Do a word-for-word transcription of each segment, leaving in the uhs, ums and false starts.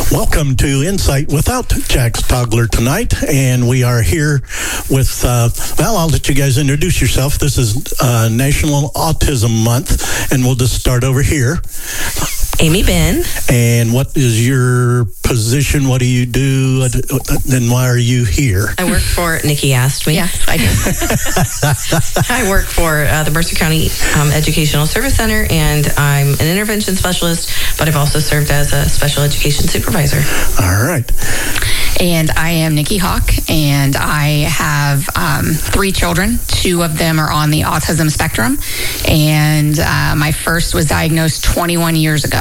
Welcome to Insight Without Jack Stogler tonight, and we are here with, uh, well, I'll let you guys introduce yourself. This is uh, National Autism Month, and we'll just start over here. Amy Ben. And what is your position? What do you do? And why are you here? I work for, Nikki asked me. Yes, I do. I work for uh, the Mercer County um, Educational Service Center, and I'm an intervention specialist, but I've also served as a special education supervisor. All right. And I am Nikki Hawk, and I have um, three children. Two of them are on the autism spectrum, and uh, my first was diagnosed twenty-one years ago.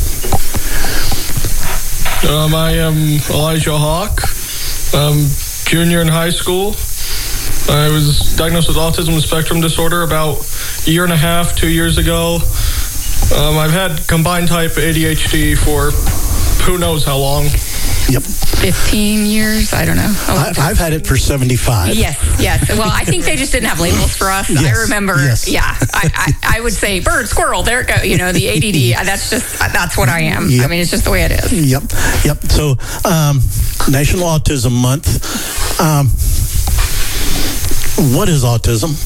Um, I am Elijah Hawk, um, junior in high school. I was diagnosed with autism spectrum disorder about a year and a half, two years ago. Um, I've had combined type A D H D for who knows how long. Yep. fifteen years, I don't know. I, I've had it for seventy-five. Yes, yes. Well, I think they just didn't have labels for us. Yes, I remember, yes. yeah, I, I, I would say bird, squirrel, there it goes. You know, the A D D, that's just, that's what I am. Yep. I mean, it's just the way it is. Yep, yep. So, um, National Autism Month. Um, what is autism?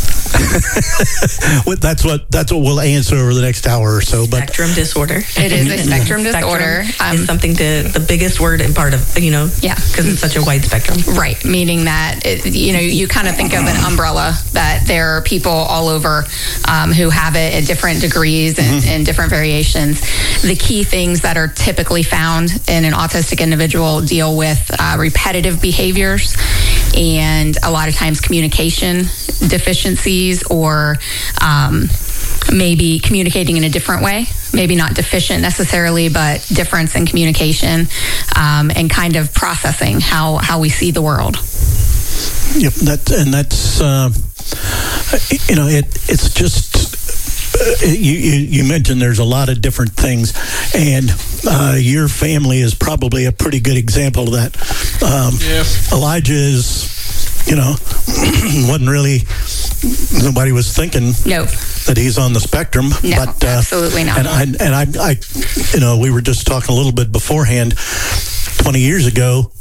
that's what that's what we'll answer over the next hour or so. But Spectrum disorder. It is a spectrum disorder. Um, is something to the biggest word and part of, you know, yeah, because it's such a wide spectrum. Right, meaning that, it, you know, you kind of think of an umbrella, that there are people all over um, who have it at different degrees and, mm-hmm. and different variations. The key things that are typically found in an autistic individual deal with uh, repetitive behaviors and a lot of times communication deficiencies, or um, maybe communicating in a different way, maybe not deficient necessarily, but difference in communication, um, and kind of processing how, how we see the world. Yep, that and that's uh, you know it it's just uh, you, you you mentioned there's a lot of different things, and uh, your family is probably a pretty good example of that. Um, yeah. Elijah is, you know, wasn't really, nobody was thinking no. that he's on the spectrum. No, but, uh, absolutely not. And I, and I, I, you know, we were just talking a little bit beforehand. twenty years ago,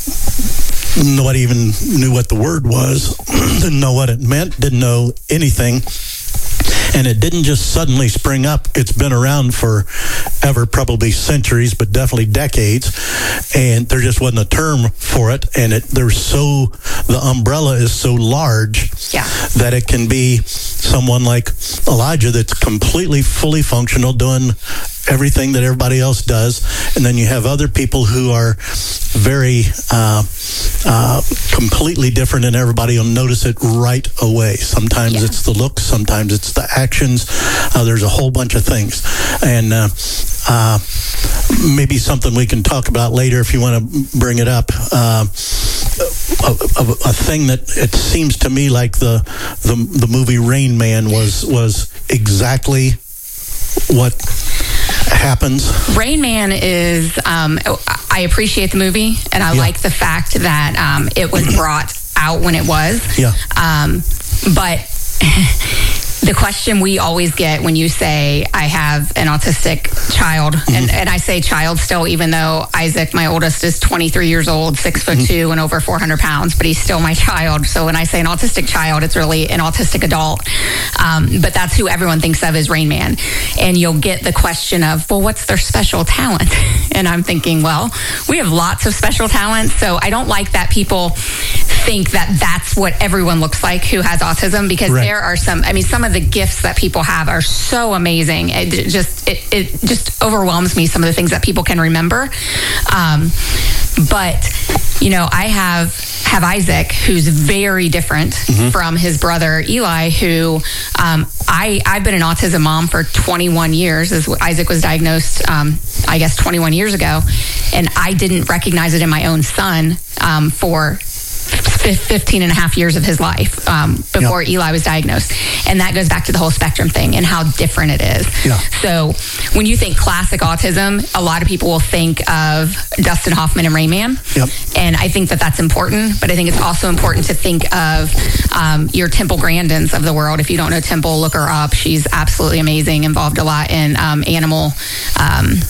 nobody even knew what the word was, didn't know what it meant, didn't know anything. And it didn't just suddenly spring up. It's been around for ever, probably centuries, but definitely decades. And there just wasn't a term for it. And it there's so, the umbrella is so large yeah. that it can be someone like Elijah that's completely, fully functional, doing everything that everybody else does. And then you have other people who are very uh, uh, completely different, and everybody will notice it right away. Sometimes yeah. it's the looks, sometimes it's the actions. Uh, there's a whole bunch of things. And uh, uh, maybe something we can talk about later if you want to bring it up. Uh, a, a, a thing that it seems to me like the the, the movie Rain Man was was exactly what happens. Rain Man is, um, I appreciate the movie, and I yeah. like the fact that um, it was brought out when it was. Yeah. Um, but the question we always get when you say, I have an autistic child, mm-hmm. and, and I say child still, even though Isaac, my oldest, is twenty-three years old, six foot mm-hmm. two, and over four hundred pounds, but he's still my child. So when I say an autistic child, it's really an autistic adult. Um, but that's who everyone thinks of as Rain Man. And you'll get the question of, well, what's their special talent? And I'm thinking, well, we have lots of special talents. So I don't like that people think that that's what everyone looks like who has autism, because right. there are some, I mean, some of the gifts that people have are so amazing. It just, it, it just overwhelms me, some of the things that people can remember. Um, but, you know, I have, have Isaac, who's very different mm-hmm. from his brother Eli, who um, I, I've been an autism mom for twenty-one years, as Isaac was diagnosed, um, I guess, twenty-one years ago. And I didn't recognize it in my own son um, for fifteen and a half years of his life um, before yep. Eli was diagnosed. And that goes back to the whole spectrum thing and how different it is. Yeah. So when you think classic autism, a lot of people will think of Dustin Hoffman and Rain Man. Yep. And I think that that's important, but I think it's also important to think of um, your Temple Grandins of the world. If you don't know Temple, look her up. She's absolutely amazing, involved a lot in um, animal um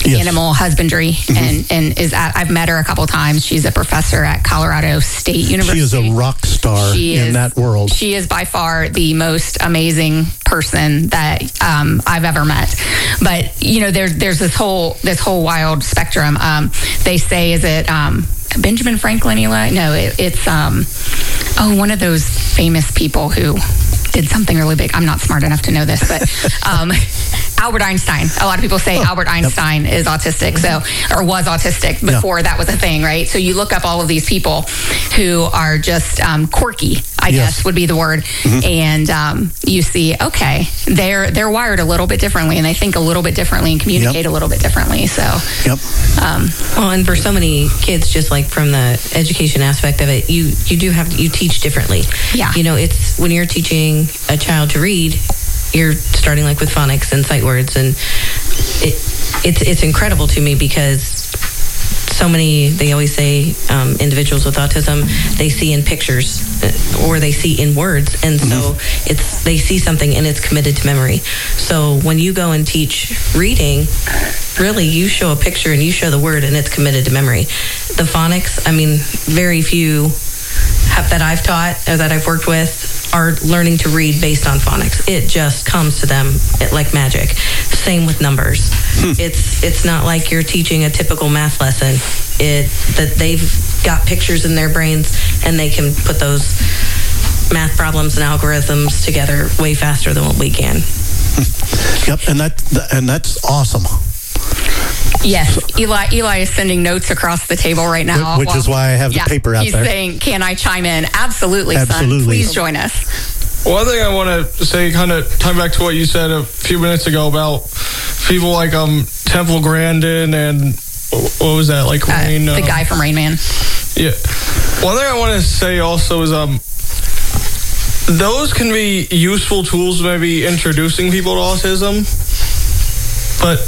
yes. animal husbandry, mm-hmm. and, and is at, I've met her a couple times. She's a professor at Colorado State University. She is a rock star she in is, that world. She is by far the most amazing person that um, I've ever met. But, you know, there, there's this whole this whole wild spectrum. Um, they say, is it um, Benjamin Franklin, Eli? No, it, it's, um, oh, one of those famous people who did something really big. I'm not smart enough to know this, but um, Albert Einstein. A lot of people say oh, Albert Einstein yep. is autistic, so or was autistic before yeah. that was a thing, right? So you look up all of these people who are just um, quirky, I yes. guess would be the word, mm-hmm. and um, you see, okay, they're they're wired a little bit differently, and they think a little bit differently and communicate yep. a little bit differently. So, yep. Um, well, and for so many kids, just like from the education aspect of it, you you do have you teach differently. Yeah, you know, it's when you're teaching a child to read, you're starting like with phonics and sight words, and it, it's it's incredible to me because so many, they always say um, individuals with autism, they see in pictures or they see in words, and so mm-hmm. it's they see something and it's committed to memory. So when you go and teach reading, really you show a picture and you show the word and it's committed to memory. The phonics, I mean, very few have, that I've taught or that I've worked with are learning to read based on phonics. It just comes to them like magic. Same with numbers. Hmm. It's it's not like you're teaching a typical math lesson. It that they've got pictures in their brains and they can put those math problems and algorithms together way faster than what we can. Yep, and that and that's awesome. Yes, Eli Eli is sending notes across the table right now. Which well, is why I have the yeah, paper out he's there. He's saying, can I chime in? Absolutely, Absolutely. son. Please join us. One thing I want to say, kind of time back to what you said a few minutes ago about people like um Temple Grandin and what was that, like Rain? Uh, the uh, guy from Rain Man. Yeah. One thing I want to say also is um those can be useful tools, maybe introducing people to autism, but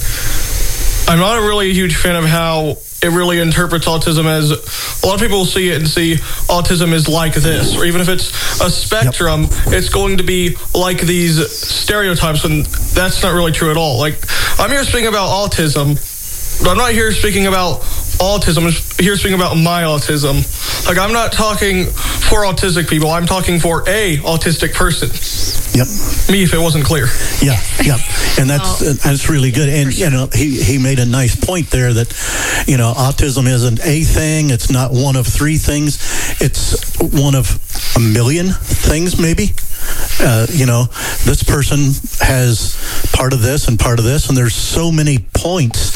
I'm not a really huge fan of how it really interprets autism as a lot of people will see it and see autism is like this, or even if it's a spectrum, yep. it's going to be like these stereotypes, and that's not really true at all. Like, I'm here speaking about autism, but I'm not here speaking about autism. I'm here speaking about my autism. Like, I'm not talking for autistic people. I'm talking for a autistic person. Yep. Me, if it wasn't clear. Yeah, yeah, and that's oh. that's really good. And you know, he he made a nice point there that, you know, autism isn't a thing. It's not one of three things. It's one of a million things, maybe. Uh, you know, this person has part of this and part of this, and there's so many points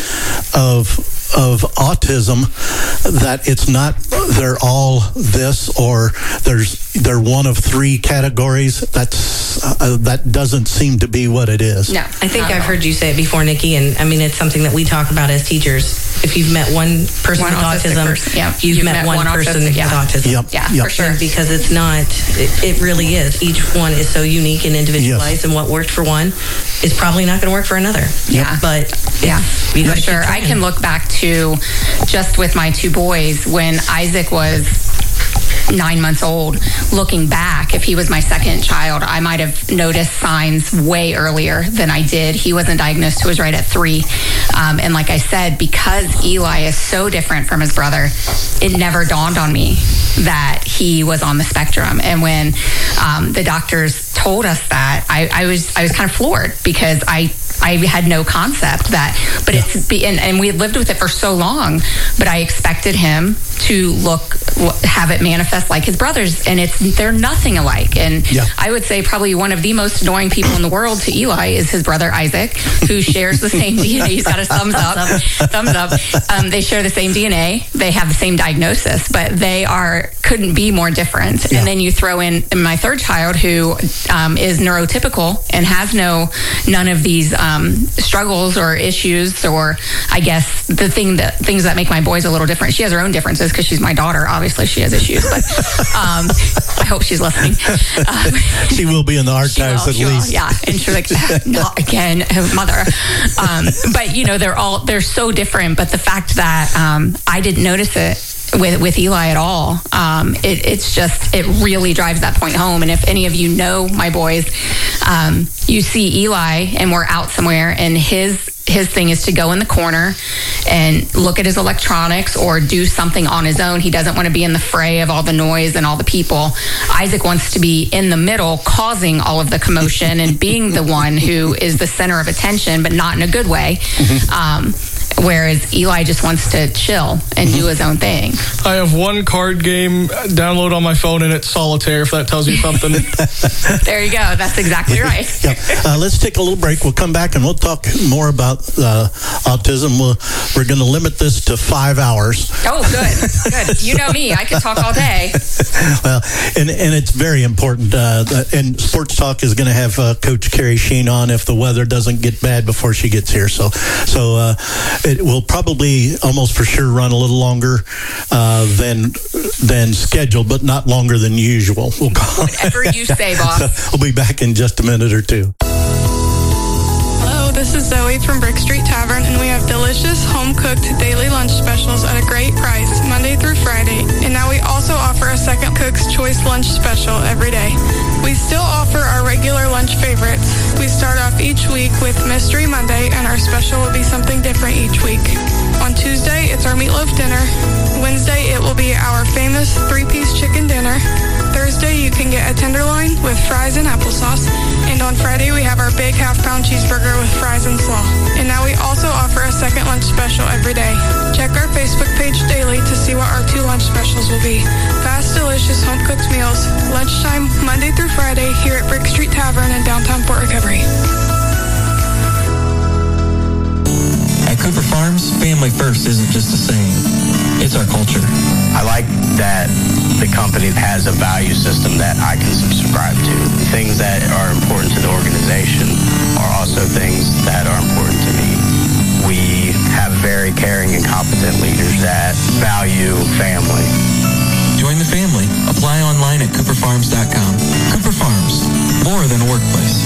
of of autism that it's not they're all this or there's they're one of three categories. That's uh, that doesn't seem to be what it is. No, I think I've heard you say it before, Nikki, and I mean it's something that we talk about as teachers. If you've met one person one with autism, person, yeah. you've, you've met, met one, one person autistic, yeah. with autism. Yep. Yeah, yep. for sure. Because it's not, it, it really is. Each one is so unique and individualized, yes. and what worked for one is probably not going to work for another. Yeah. But yeah, you for sure. I can look back to just with my two boys when Isaac was nine months old. Looking back, if he was my second child, I might have noticed signs way earlier than I did. He wasn't diagnosed till he was right at three. Um, and like I said, because Eli is so different from his brother, it never dawned on me that he was on the spectrum. And when um, the doctors told us that, I, I was I was kind of floored because I I had no concept that, but yeah. it's, and, and we had lived with it for so long, but I expected him to look, have it manifest like his brothers, and it's, they're nothing alike. And yeah. I would say probably one of the most annoying people in the world to Eli is his brother Isaac, who shares the same D N A. He's got a thumbs up, thumbs up. Um, they share the same D N A. They have the same diagnosis, but they are, couldn't be more different. Yeah. And then you throw in my third child who um, is neurotypical and has no, none of these um, Um, struggles or issues, or I guess the thing that things that make my boys a little different. She has her own differences because she's my daughter. Obviously, she has issues, but um, I hope she's listening. Um, she will be in the archives will, at least. Will, yeah, and she's like, not again, mother. Um, but you know, they're all they're so different. But the fact that um, I didn't notice it with with Eli at all, um, it, it's just, it really drives that point home. And if any of you know my boys, um, you see Eli and we're out somewhere and his his thing is to go in the corner and look at his electronics or do something on his own. He doesn't want to be in the fray of all the noise and all the people. Isaac wants to be in the middle, causing all of the commotion and being the one who is the center of attention, but not in a good way. Mm-hmm. Um, Whereas Eli just wants to chill and do his own thing. I have one card game download on my phone, and it's Solitaire, if that tells you something. There you go. That's exactly right. Yep. Uh, let's take a little break. We'll come back and we'll talk more about uh, autism. We'll, we're going to limit this to five hours. Oh, good. Good. You know me. I could talk all day. Well, and, and it's very important. Uh, and Sports Talk is going to have uh, Coach Carrie Sheen on if the weather doesn't get bad before she gets here. So, so uh, it will probably almost for sure run a little longer uh, than than scheduled, but not longer than usual. We'll call Whatever you say, boss. So we'll be back in just a minute or two. This is Zoe from Brick Street Tavern, and we have delicious home-cooked daily lunch specials at a great price, Monday through Friday. And now we also offer a Second Cook's Choice lunch special every day. We still offer our regular lunch favorites. We start off each week with Mystery Monday, and our special will be something different each week. On Tuesday, it's our meatloaf dinner. Wednesday, it will be our famous three-piece chicken dinner. Thursday, you can get a tenderloin with fries and applesauce. And on Friday, we have our big half-pound cheeseburger with fries and slaw. And now we also offer a second lunch special every day. Check our Facebook page daily to see what our two lunch specials will be. Fast, delicious, home-cooked meals. Lunchtime, Monday through Friday, here at Brick Street Tavern in downtown Fort Recovery. At Cooper Farms, family first isn't just a saying. It's our culture. I like that the company has a value system that I can subscribe to. Things that are important to the organization are also things that are important to me. We have very caring and competent leaders that value family. Join the family. Apply online at cooper farms dot com. Cooper Farms, more than a workplace.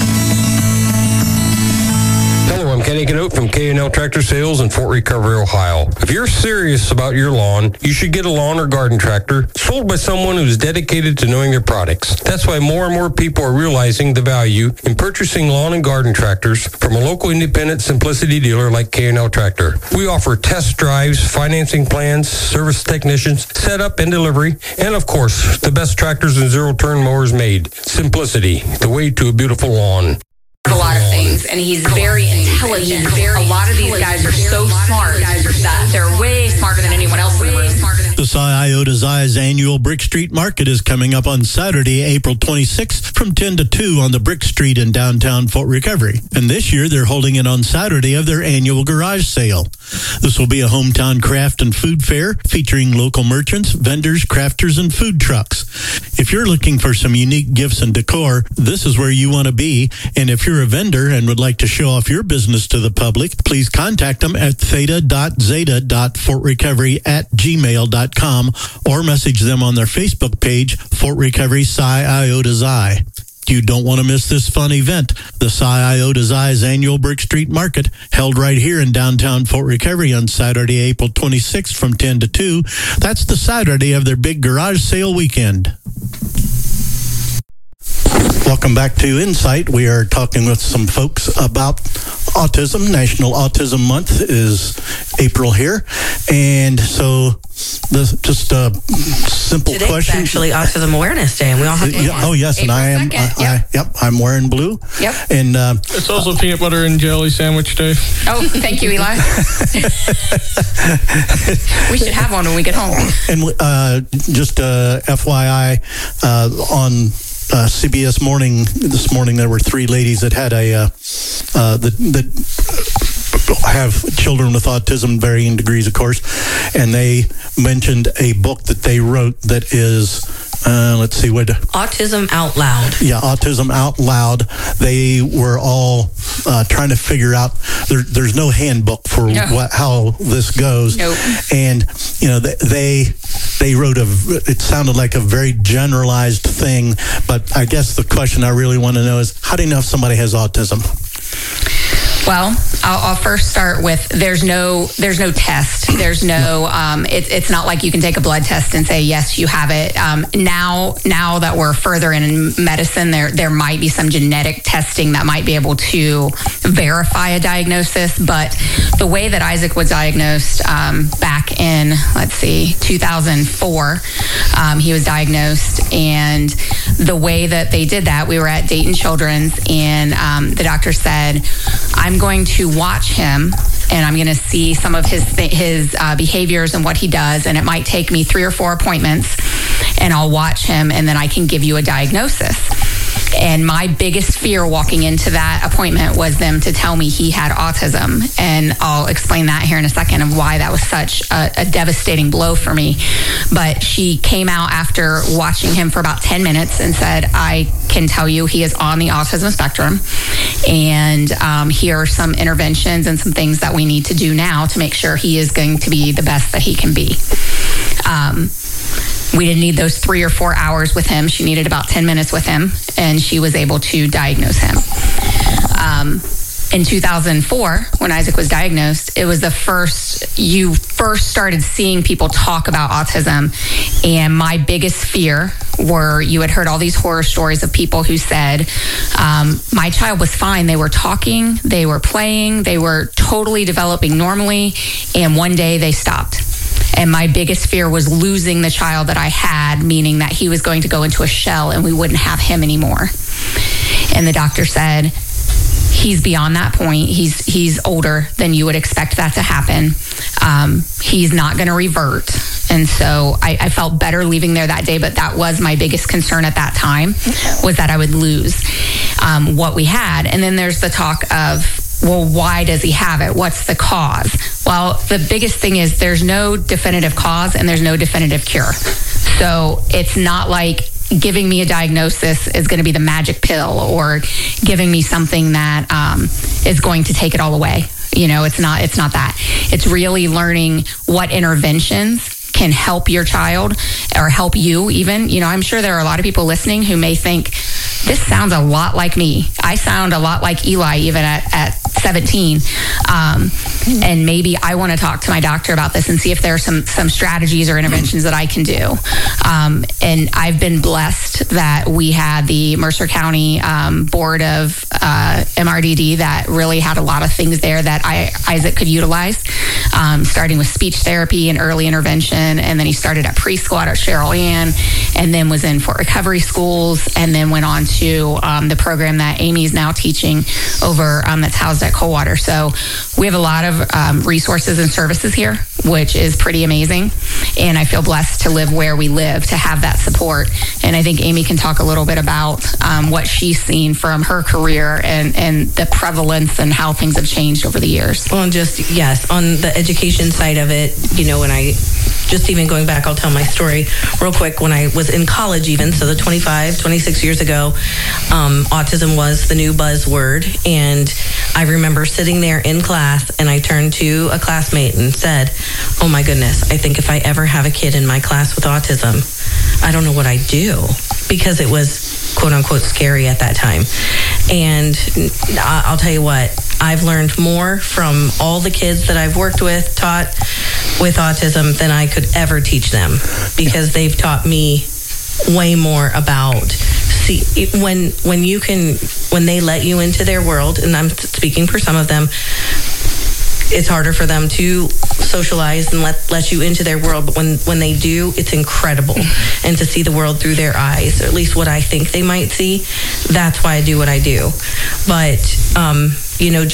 Hello, I'm Kenny Canote from K and L Tractor Sales in Fort Recovery, Ohio. If you're serious about your lawn, you should get a lawn or garden tractor sold by someone who's dedicated to knowing their products. That's why more and more people are realizing the value in purchasing lawn and garden tractors from a local independent Simplicity dealer like K and L Tractor. We offer test drives, financing plans, service technicians, setup and delivery, and of course, the best tractors and zero-turn mowers made. Simplicity, the way to a beautiful lawn. A lot of things, and he's very intelligent. A lot of these guys are so smart that they're way smarter than anyone else in the room. The Cy Iota Zai's annual Brick Street Market is coming up on Saturday, April twenty-sixth from ten to two on the Brick Street in downtown Fort Recovery. And this year they're holding it on Saturday of their annual garage sale. This will be a hometown craft and food fair featuring local merchants, vendors, crafters, and food trucks. If you're looking for some unique gifts and decor, this is where you want to be. And if you're a vendor and would like to show off your business to the public, please contact them at theta dot zeta dot fort recovery at gmail dot com or message them on their Facebook page, Fort Recovery Cy Iota Zai. You don't want to miss this fun event. The Cy Iota Zai's annual Brick Street Market, held right here in downtown Fort Recovery on Saturday, April twenty-sixth from ten to two. That's the Saturday of their big garage sale weekend. Welcome back to Insight. We are talking with some folks about autism. National Autism Month is April here. And so the, just a simple Today's question. Actually Autism Awareness Day, and we all have to yeah, Oh, yes, April and I am, second, I, yep. I, yep, I'm wearing blue. Yep. And uh, It's also peanut butter and jelly sandwich day. Oh, thank you, Eli. We should have one when we get home. And uh, just uh, F Y I, uh, on uh, C B S Morning this morning, there were three ladies that had a uh, uh, that that have children with autism, varying degrees, of course, and they mentioned a book that they wrote that is. Uh, let's see what Autism Out Loud. Yeah, Autism Out Loud. They were all uh, trying to figure out. There, there's no handbook for no. what how this goes. Nope. And you know they, they they wrote a. It sounded like a very generalized thing, but I guess the question I really want to know is, how do you know if somebody has autism? Well, I'll, I'll first start with there's no there's no test. There's no um, it, it's not like you can take a blood test and say yes, you have it. Um, now now that we're further in medicine, there there might be some genetic testing that might be able to verify a diagnosis. But the way that Isaac was diagnosed um, back in let's see two thousand four, um, he was diagnosed, and the way that they did that, we were at Dayton Children's, and um, the doctor said, I'm going to watch him and I'm going to see some of his his uh, behaviors and what he does, and it might take me three or four appointments, and I'll watch him, and then I can give you a diagnosis. And my biggest fear walking into that appointment was them to tell me he had autism. And I'll explain that here in a second of why that was such a, a devastating blow for me. But she came out after watching him for about ten minutes and said, I can tell you he is on the autism spectrum. And um, here are some interventions and some things that we need to do now to make sure he is going to be the best that he can be. Um, We didn't need those three or four hours with him. She needed about ten minutes with him, and she was able to diagnose him. Um, in two thousand four, when Isaac was diagnosed, it was the first, you first started seeing people talk about autism. And my biggest fear were, you had heard all these horror stories of people who said, um, my child was fine. They were talking, they were playing, they were totally developing normally, and one day they stopped. And my biggest fear was losing the child that I had, meaning that he was going to go into a shell and we wouldn't have him anymore. And the doctor said, he's beyond that point. He's he's older than you would expect that to happen. Um, he's not going to revert. And so I, I felt better leaving there that day, but that was my biggest concern at that time, was that I would lose um, what we had. And then there's the talk of, well, why does he have it? What's the cause? Well, the biggest thing is there's no definitive cause and there's no definitive cure. So it's not like giving me a diagnosis is going to be the magic pill, or giving me something that um, is going to take it all away. You know, it's not, it's not that. It's really learning what interventions can help your child or help you even. You know, I'm sure there are a lot of people listening who may think, this sounds a lot like me. I sound a lot like Eli even at, at seventeen. Um, and maybe I want to talk to my doctor about this and see if there are some, some strategies or interventions that I can do. Um, and I've been blessed that we had the Mercer County um, Board of uh, M R D D that really had a lot of things there that I, Isaac could utilize, um, starting with speech therapy and early intervention. And then he started at preschool at Cheryl Ann, and then was in Fort Recovery Schools, and then went on to um, the program that Amy's now teaching over um, that's housed at Coldwater. So we have a lot of um, resources and services here, which is pretty amazing. And I feel blessed to live where we live, to have that support. And I think Amy can talk a little bit about um, what she's seen from her career and, and the prevalence and how things have changed over the years. Well, and just, yes, on the education side of it, you know, when I, just even going back, I'll tell my story real quick. When I was in college even, so the twenty-five, twenty-six years ago, um, autism was the new buzzword. And I remember sitting there in class, and I turned to a classmate and said, oh my goodness, I think if I ever have a kid in my class with autism, I don't know what I do, because it was quote unquote scary at that time. And I'll tell you what, I've learned more from all the kids that I've worked with, taught with autism, than I could ever teach them, because they've taught me way more about, see, when when you can, when they let you into their world, and I'm speaking for some of them, it's harder for them to socialize and let, let you into their world. But when, when they do, it's incredible. And to see the world through their eyes, or at least what I think they might see, that's why I do what I do. But, um, you know,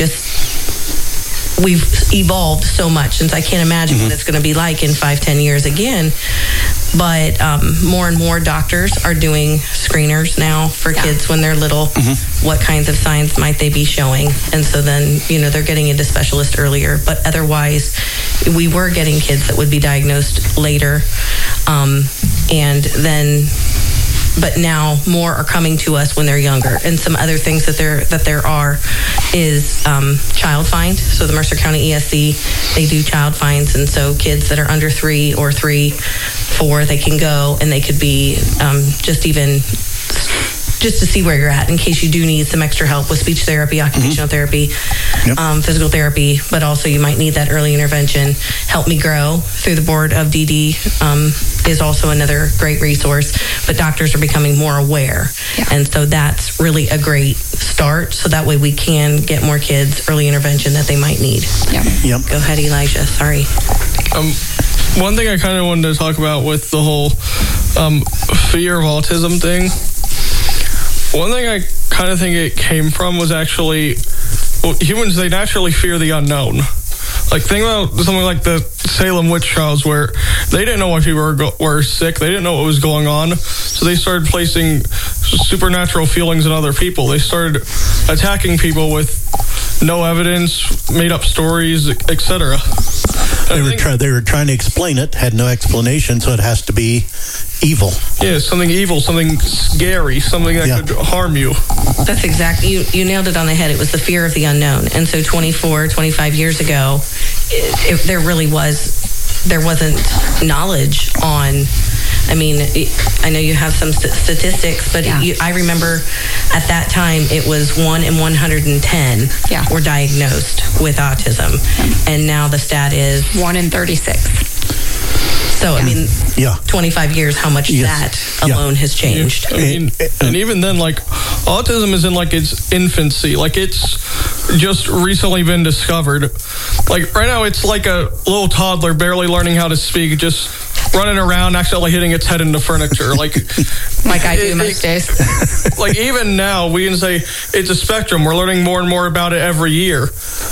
just, we've evolved so much, since I can't imagine mm-hmm. what it's going to be like in five, ten years again. But um, more and more doctors are doing screeners now for yeah. kids when they're little. Mm-hmm. What kinds of signs might they be showing? And so then, you know, they're getting into specialists earlier. But otherwise, we were getting kids that would be diagnosed later. Um, and then, but now more are coming to us when they're younger. And some other things that there that there are is um, child find. So the Mercer County E S C, they do child finds. And so kids that are under three or three, four, they can go, and they could be um, just even just to see where you're at in case you do need some extra help with speech therapy, occupational mm-hmm. therapy, yep. um, physical therapy, but also you might need that early intervention. Help Me Grow through the board of D D um, is also another great resource, but doctors are becoming more aware. Yeah. And so that's really a great start. So that way we can get more kids early intervention that they might need. Yep. Yep. Go ahead, Elijah. Sorry. Um, one thing I kind of wanted to talk about with the whole um, fear of autism thing, one thing I kind of think it came from was actually, well, humans, they naturally fear the unknown. Like, think about something like the Salem witch trials, where they didn't know why people were, go- were sick. They didn't know what was going on. So they started placing supernatural feelings in other people. They started attacking people with no evidence, made up stories, et cetera. They were, try- they were trying to explain it, had no explanation, so it has to be evil. Yeah, something evil, something scary, something that yeah. could harm you. That's exactly, you, you nailed it on the head. It was the fear of the unknown. And so twenty-four, twenty-five years ago, it, it, there really was, there wasn't knowledge on, I mean, it, I know you have some st- statistics, but yeah. you, I remember at that time it was one in one hundred ten yeah. were diagnosed with autism. Yeah. And now the stat is one in thirty-six. So, I mean, yeah. twenty-five years, how much yes. that alone yeah. has changed. Yeah. I mean, and even then, like, autism is in, like, its infancy. Like, it's just recently been discovered. Like, right now, it's like a little toddler barely learning how to speak, just running around, accidentally hitting its head into furniture. Like, like I do it, most days. Like, even now, we can say it's a spectrum. We're learning more and more about it every year.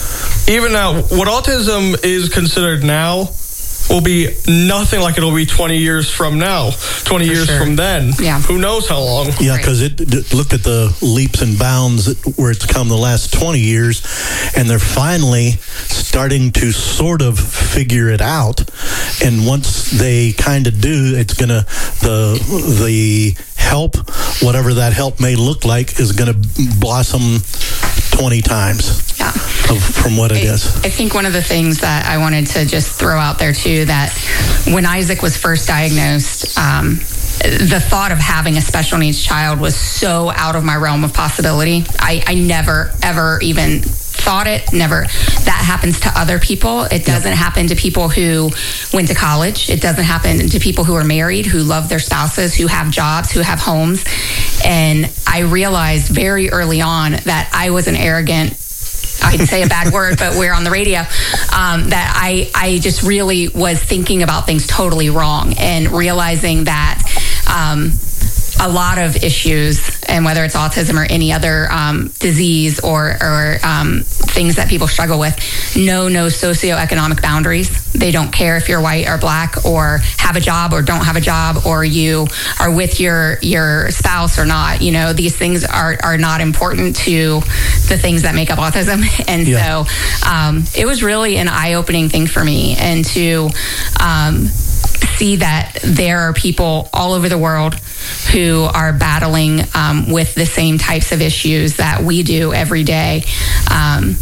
Even now, what autism is considered now will be nothing like it'll be twenty years from now, twenty For years sure. from then. Yeah. Who knows how long? Yeah, because it, it look at the leaps and bounds where it's come the last twenty years, and they're finally starting to sort of figure it out. And once they kind of do, it's gonna the the help, whatever that help may look like, is gonna blossom twenty times. Yeah. Of, from what it I, is. I think one of the things that I wanted to just throw out there too, that when Isaac was first diagnosed, um, the thought of having a special needs child was so out of my realm of possibility. I, I never, ever even thought it. Never. That happens to other people. It doesn't yep. happen to people who went to college. It doesn't happen to people who are married, who love their spouses, who have jobs, who have homes. And I realized very early on that I was an arrogant, I'd say a bad word, but we're on the radio, um, that I, I just really was thinking about things totally wrong, and realizing that um, a lot of issues, and whether it's autism or any other um, disease or, or um, things that people struggle with, know no socioeconomic boundaries. They don't care if you're white or black, or have a job or don't have a job, or you are with your your spouse or not. You know, these things are are not important to the things that make up autism. And yeah. so um, it was really an eye-opening thing for me, and to um, see that there are people all over the world who are battling um, with the same types of issues that we do every day. Um,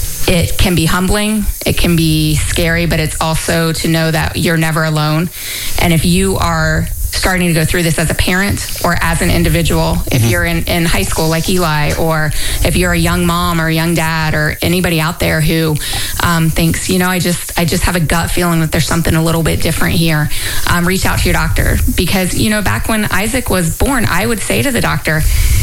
it can be humbling, it can be scary, but it's also to know that you're never alone. And if you are starting to go through this as a parent or as an individual, if mm-hmm. you're in, in high school like Eli, or if you're a young mom or a young dad, or anybody out there who um, thinks, you know, I just I just have a gut feeling that there's something a little bit different here, um, reach out to your doctor. Because, you know, back when Isaac was born, I would say to the doctor,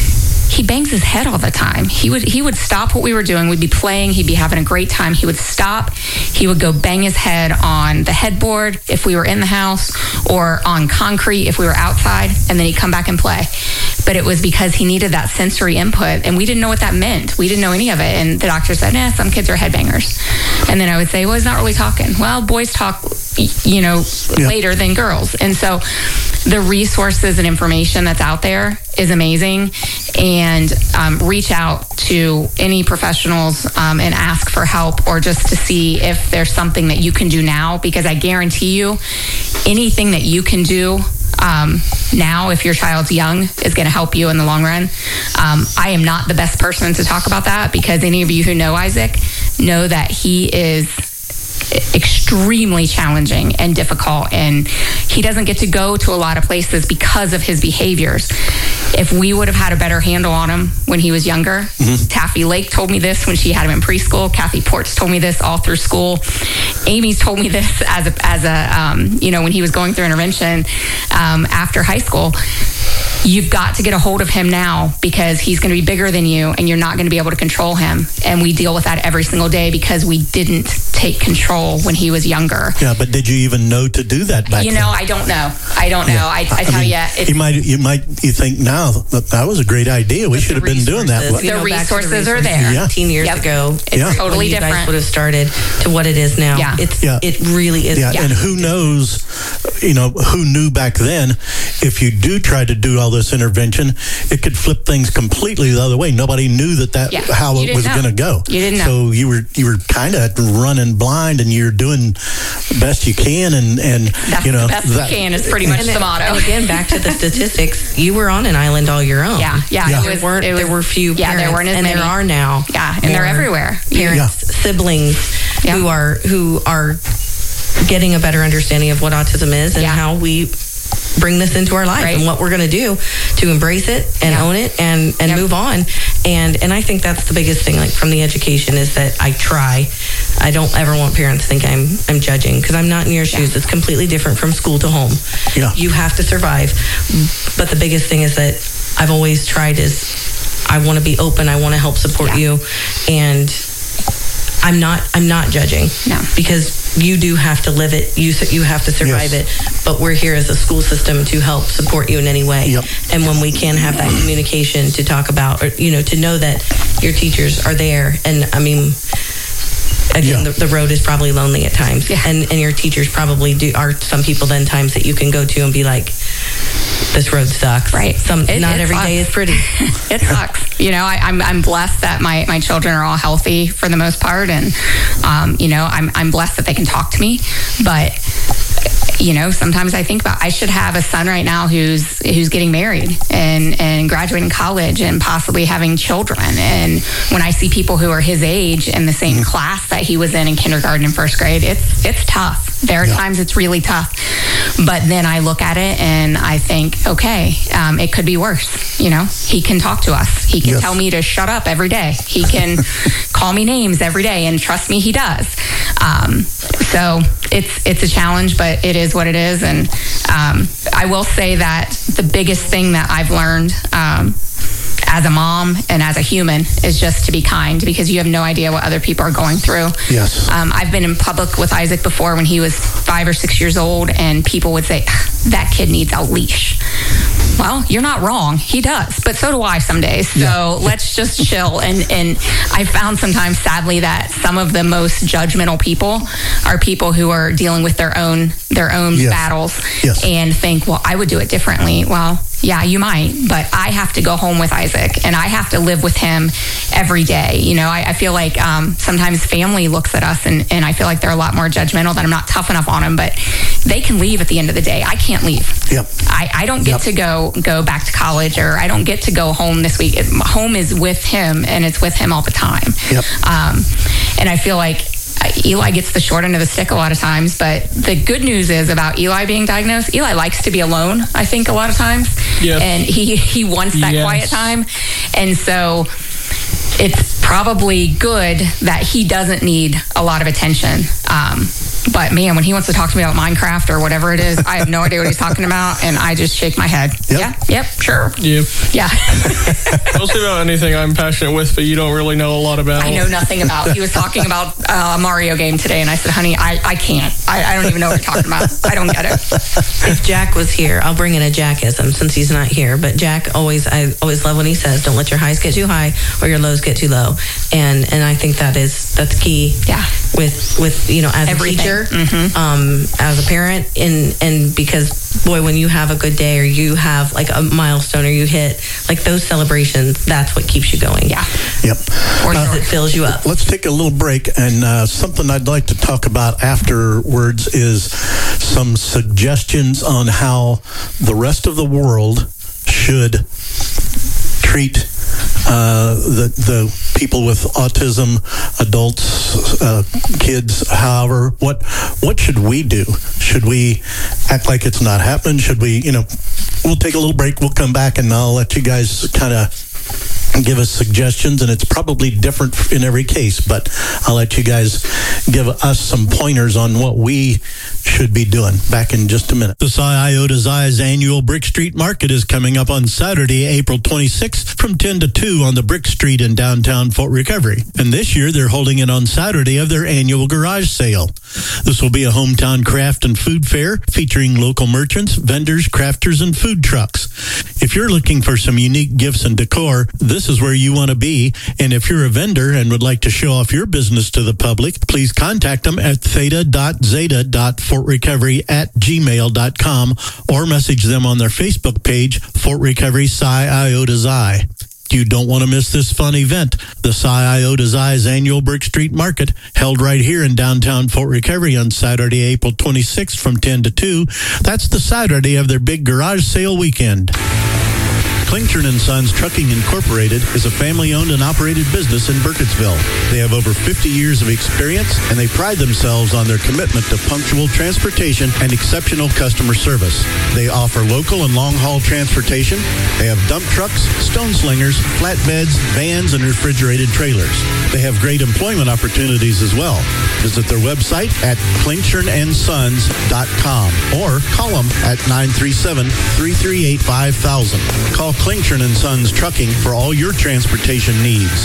he bangs his head all the time. He would he would stop what we were doing. We'd be playing. He'd be having a great time. He would stop. He would go bang his head on the headboard if we were in the house, or on concrete if we were outside, and then he'd come back and play. But it was because he needed that sensory input, and we didn't know what that meant. We didn't know any of it. And the doctor said, nah, some kids are headbangers. And then I would say, well, he's not really talking. Well, boys talk, you know, yeah. later than girls. And so the resources and information that's out there is amazing. And um, reach out to any professionals um, and ask for help, or just to see if there's something that you can do now, because I guarantee you anything that you can do um, now, if your child's young, is going to help you in the long run. Um, I am not the best person to talk about that, because any of you who know Isaac know that he is extremely challenging and difficult, and he doesn't get to go to a lot of places because of his behaviors. If we would have had a better handle on him when he was younger, mm-hmm. Taffy Lake told me this when she had him in preschool. Kathy Ports told me this all through school. Amy's told me this as a, as a um, you know, when he was going through intervention um, after high school. You've got to get a hold of him now because he's going to be bigger than you and you're not going to be able to control him. And we deal with that every single day because we didn't take control when he was younger. Yeah, but did you even know to do that back you then? know, I don't know. I don't know. Yeah. I, I, I tell mean, you. It's, you might, you might, you think now that, that was a great idea. We should have been doing that. You know, the, resources the resources are there. Yeah. fifteen years yep. ago, it's yeah. totally when you different. guys would have started to what it is now. Yeah. It's, yeah. It really is. Yeah. Yeah. And who knows, you know, who knew back then, if you do try to do all this intervention, it could flip things completely the other way. Nobody knew that that Yeah. how You it was going to go. You didn't know. So you were you were kind of running blind, and you're doing the best you can, and and That's you know the best that, you can is pretty much And, the then- motto. and again, back to the statistics, you were on an island all your own. Yeah, yeah. Yeah. It There was, weren't. it was, there were few. Yeah, parents, there weren't as and many. there are now. Yeah, and they're more everywhere. Parents, Yeah. siblings, Yeah. who are who are getting a better understanding of what autism is and Yeah. how we bring this into our life Right. and what we're going to do to embrace it and Yeah. own it and and Yep. move on. And and I think that's the biggest thing, like from the education, is that I try. I don't ever want parents to think I'm I'm judging, because I'm not in your shoes. Yeah. It's completely different from school to home. Yeah. You have to survive. But the biggest thing is that I've always tried is I want to be open. I want to help support Yeah. you, and I'm not I'm not judging. No. Because you do have to live it. You you have to survive Yes. it. But we're here as a school system to help support you in any way. Yep. And when we can have that communication to talk about, or, you know, to know that your teachers are there. And I mean, again, Yeah. the, the road is probably lonely at times. Yeah. And and your teachers probably do are some people then times that you can go to and be like, this road sucks. Right. Some It- not it every day sucks. is pretty. It sucks. You know, I, I'm I'm blessed that my, my children are all healthy for the most part, and um, you know, I'm I'm blessed that they can talk to me. But you know, sometimes I think about I should have a son right now who's who's getting married and and graduating college and possibly having children. And when I see people who are his age in the same class that he was in in kindergarten and first grade, it's it's tough. There are Yeah. times it's really tough. But then I look at it and I think, okay, um, it could be worse. You know, he can talk to us. He can Yes. tell me to shut up every day. He can call me names every day, and trust me, he does. Um, so it's it's a challenge, but it is what it is. And um, I will say that the biggest thing that I've learned um, as a mom and as a human is just to be kind, because you have no idea what other people are going through. Yes. Um, I've been in public with Isaac before when he was five or six years old, and people would say, that kid needs a leash. Well, you're not wrong. He does, but so do I some days. So Yeah. let's just chill. And and I found sometimes, sadly, that some of the most judgmental people are people who are dealing with their own their own Yes. battles Yes. and think, well, I would do it differently. Well, yeah, you might, but I have to go home with Isaac and I have to live with him every day. You know, I, I feel like um, sometimes family looks at us and, and I feel like they're a lot more judgmental, that I'm not tough enough on them, but they can leave at the end of the day. I can't leave. Yep. I, I don't get Yep. to go go back to college, or I don't get to go home this week. It, home is with him, and it's with him all the time. Yep. Um, and I feel like Eli gets the short end of the stick a lot of times, but the good news is about Eli being diagnosed, Eli likes to be alone, I think, a lot of times. Yes. And he, he wants that Yes. quiet time. And so it's probably good that he doesn't need a lot of attention. Um, but man, when he wants to talk to me about Minecraft or whatever it is, I have no idea what he's talking about, and I just shake my head. Yep. Yeah, yep, sure. Yep. Yeah. Mostly about anything I'm passionate with, but you don't really know a lot about. I know nothing about. He was talking about uh, a Mario game today, and I said, honey, I, I can't. I, I don't even know what you're talking about. I don't get it. If Jack was here, I'll bring in a Jackism since he's not here. But Jack always, I always love when he says, "Don't let your highs get too high or your lows get too low." And and I think that is that's key. Yeah. With with you know as Everything. a teacher, Mhm. um, as a parent, and and because boy, when you have a good day or you have like a milestone or you hit like those celebrations, that's what keeps you going. Yeah. Yep. Or Because sure. it fills you up. Let's take a little break, and uh, something I'd like to talk about afterwards is some suggestions on how the rest of the world should treat uh, the the people with autism, adults, uh, kids, however, what what should we do? Should we act like it's not happening? Should we, you know, we'll take a little break, we'll come back, and I'll let you guys kind of give us suggestions, and it's probably different in every case, but I'll let you guys give us some pointers on what we should be doing. Back in just a minute. The Cy Iota Zai's annual Brick Street Market is coming up on Saturday, April twenty-sixth from ten to two on the Brick Street in downtown Fort Recovery. And this year they're holding it on Saturday of their annual garage sale. This will be a hometown craft and food fair featuring local merchants, vendors, crafters, and food trucks. If you're looking for some unique gifts and decor, this is where you want to be. And if you're a vendor and would like to show off your business to the public, please contact them at theta dot zeta dot fort recovery at gmail dot com or message them on their Facebook page, Fort Recovery Cy Iota Zai. You don't want to miss this fun event. The Cy Iota Zai's annual Brick Street Market, held right here in downtown Fort Recovery on Saturday, April twenty-sixth from ten to two. That's the Saturday of their big garage sale weekend. Klingshirn and Sons Trucking Incorporated is a family-owned and operated business in Burkittsville. They have over fifty years of experience, and they pride themselves on their commitment to punctual transportation and exceptional customer service. They offer local and long-haul transportation. They have dump trucks, stone slingers, flatbeds, vans, and refrigerated trailers. They have great employment opportunities as well. Visit their website at klingshirn and sons dot com or call them at nine three seven, three three eight, five thousand. Call Klingshirn and Sons Trucking for all your transportation needs.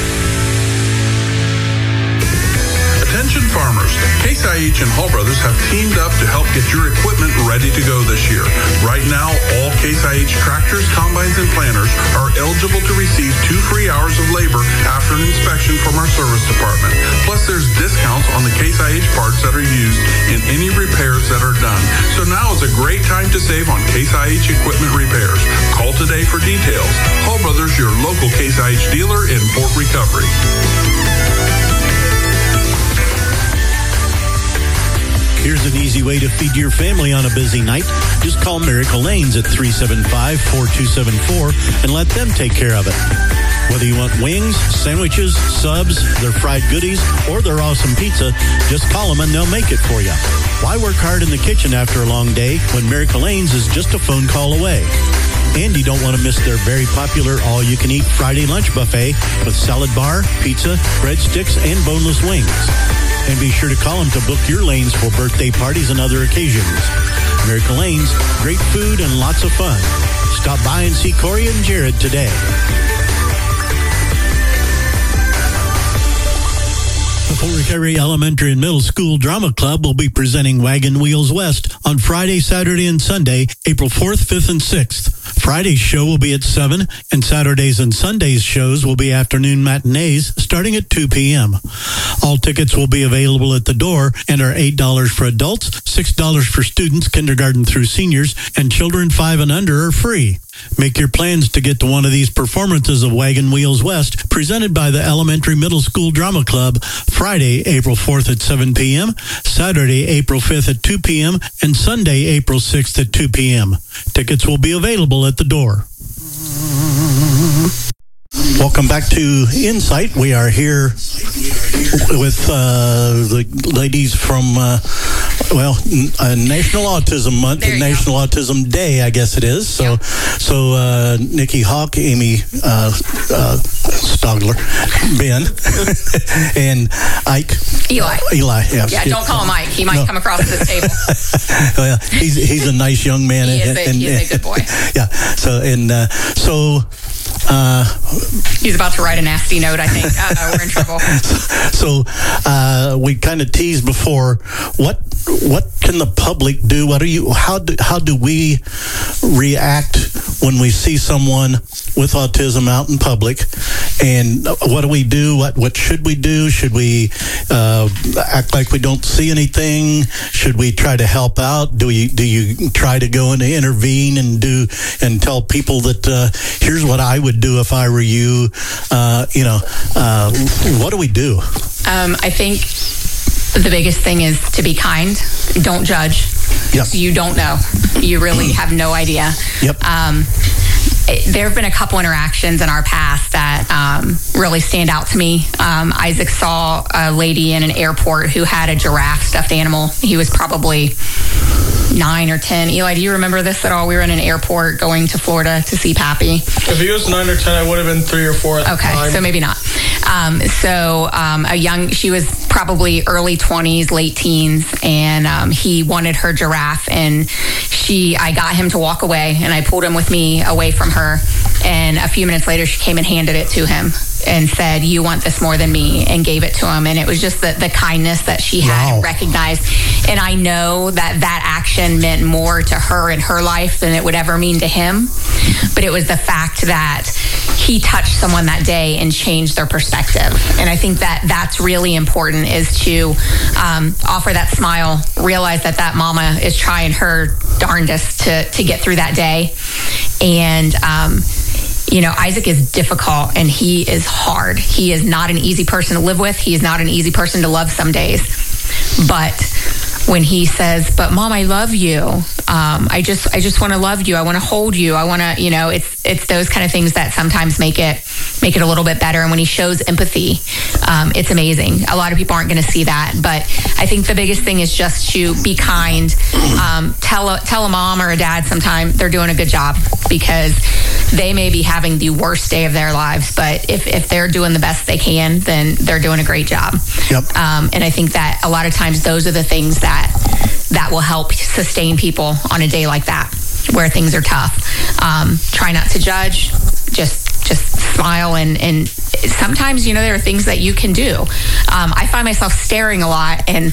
Attention farmers, Case I H and Hall Brothers have teamed up to help get your equipment ready to go this year. Right now, all Case I H tractors, combines, and planters are eligible to receive two free hours of labor after an inspection from our service department. Plus, there's discounts on the Case I H parts that are used in any repairs that are done. So now is a great time to save on Case I H equipment repairs. Call today for details. Hall Brothers, your local Case I H dealer in Fort Recovery. Here's an easy way to feed your family on a busy night. Just call Miracle Lanes at three seven five, four two seven four and let them take care of it. Whether you want wings, sandwiches, subs, their fried goodies, or their awesome pizza, just call them and they'll make it for you. Why work hard in the kitchen after a long day when Miracle Lanes is just a phone call away? And you don't want to miss their very popular all-you-can-eat Friday lunch buffet with salad bar, pizza, breadsticks, and boneless wings. And be sure to call them to book your lanes for birthday parties and other occasions. Miracle Lanes, great food and lots of fun. Stop by and see Corey and Jared today. The Fort Recovery Elementary and Middle School Drama Club will be presenting Wagon Wheels West on Friday, Saturday, and Sunday, April fourth, fifth, and sixth. Friday's show will be at seven, and Saturdays and Sundays shows will be afternoon matinees starting at two p.m. All tickets will be available at the door and are eight dollars for adults, six dollars for students, kindergarten through seniors, and children five and under are free. Make your plans to get to one of these performances of Wagon Wheels West, presented by the Elementary Middle School Drama Club, Friday, April fourth at seven p.m., Saturday, April fifth at two p.m., and Sunday, April sixth at two p.m. Tickets will be available at the door. Welcome back to Insight. We are here with uh, the ladies from, uh, well, uh, National Autism Month and National go. Autism Day, I guess it is. So, yep. so uh, Nikki Hawk, Amy uh, uh, Stogler, Ben, and Ike. Eli. Eli, yeah. Yeah, don't call him Ike. He might no. come across this table. Well, he's he's a nice young man. He and, is a, and, he's a good boy. Yeah. So and uh, so. Uh, He's about to write a nasty note, I think. Uh-oh, we're in trouble. So uh, we kind of teased before, what what can the public do? What are you? How do how do we react when we see someone with autism out in public? And what do we do? What what should we do? Should we uh, act like we don't see anything? Should we try to help out? Do you do you try to go in and intervene and do and tell people that uh, here's what I would do if I were you? Uh, you know, uh, what do we do? Um, I think the biggest thing is to be kind. Don't judge. Yes. You don't know. You really have no idea. Yep. Um, it, there have been a couple interactions in our past that um, really stand out to me. Um, Isaac saw a lady in an airport who had a giraffe stuffed animal. He was probably nine or ten. Eli, do you remember this at all? We were in an airport going to Florida to see Pappy. If he was nine or ten, I would have been three or four at okay, the time. So maybe not. Um, so um, a young, she was probably early twenties, late teens, and um, he wanted her giraffe, and she, I got him to walk away, and I pulled him with me away from her, and a few minutes later, she came and handed it to him and said, "You want this more than me," and gave it to him. And it was just the, the kindness that she had Wow. recognized. And I know that that action meant more to her in her life than it would ever mean to him. But it was the fact that he touched someone that day and changed their perspective. And I think that that's really important, is to um, offer that smile, realize that that mama is trying her darndest to, to get through that day. And, um, you know, Isaac is difficult and he is hard. He is not an easy person to live with. He is not an easy person to love some days. But when he says, "But Mom, I love you. Um, I just, I just want to love you. I want to hold you. I want to," you know, it's, it's those kind of things that sometimes make it, make it a little bit better. And when he shows empathy, um, it's amazing. A lot of people aren't going to see that, but I think the biggest thing is just to be kind. Um, tell a, tell a mom or a dad sometime they're doing a good job, because they may be having the worst day of their lives, but if, if they're doing the best they can, then they're doing a great job. Yep. Um, and I think that a lot of times those are the things that that will help sustain people on a day like that, where things are tough. Um, try not to judge, just just smile, and, and sometimes, you know, there are things that you can do. Um, I find myself staring a lot, and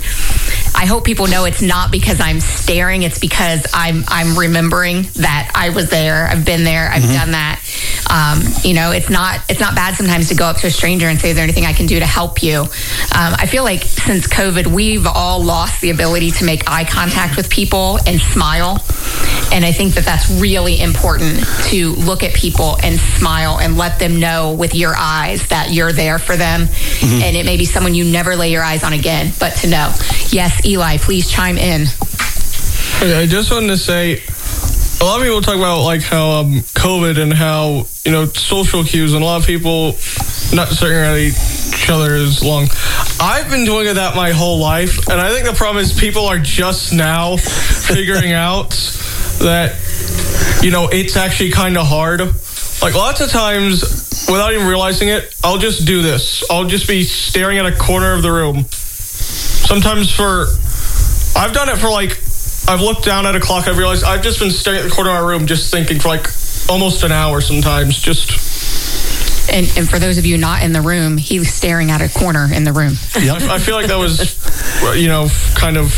I hope people know it's not because I'm staring, it's because I'm I'm remembering that I was there, I've been there, I've mm-hmm. done that. Um, you know, it's not it's not bad sometimes to go up to a stranger and say, "Is there anything I can do to help you?" Um, I feel like since COVID, we've all lost the ability to make eye contact with people and smile. And I think that that's really important, to look at people and smile and let them know with your eyes that you're there for them. Mm-hmm. And it may be someone you never lay your eyes on again, but to know. Yes, Eli, please chime in. Okay, I just wanted to say, a lot of people talk about like how um, COVID and how, you know, social cues, and a lot of people not staring at each other as long. I've been doing that my whole life, and I think the problem is people are just now figuring out that, you know, it's actually kind of hard. Like lots of times, without even realizing it, I'll just do this. I'll just be staring at a corner of the room. Sometimes for, I've done it for like, I've looked down at a clock, I've realized I've just been staring at the corner of my room, just thinking for like almost an hour sometimes, just... And, and for those of you not in the room, he was staring at a corner in the room. Yep. I feel like that was, you know, kind of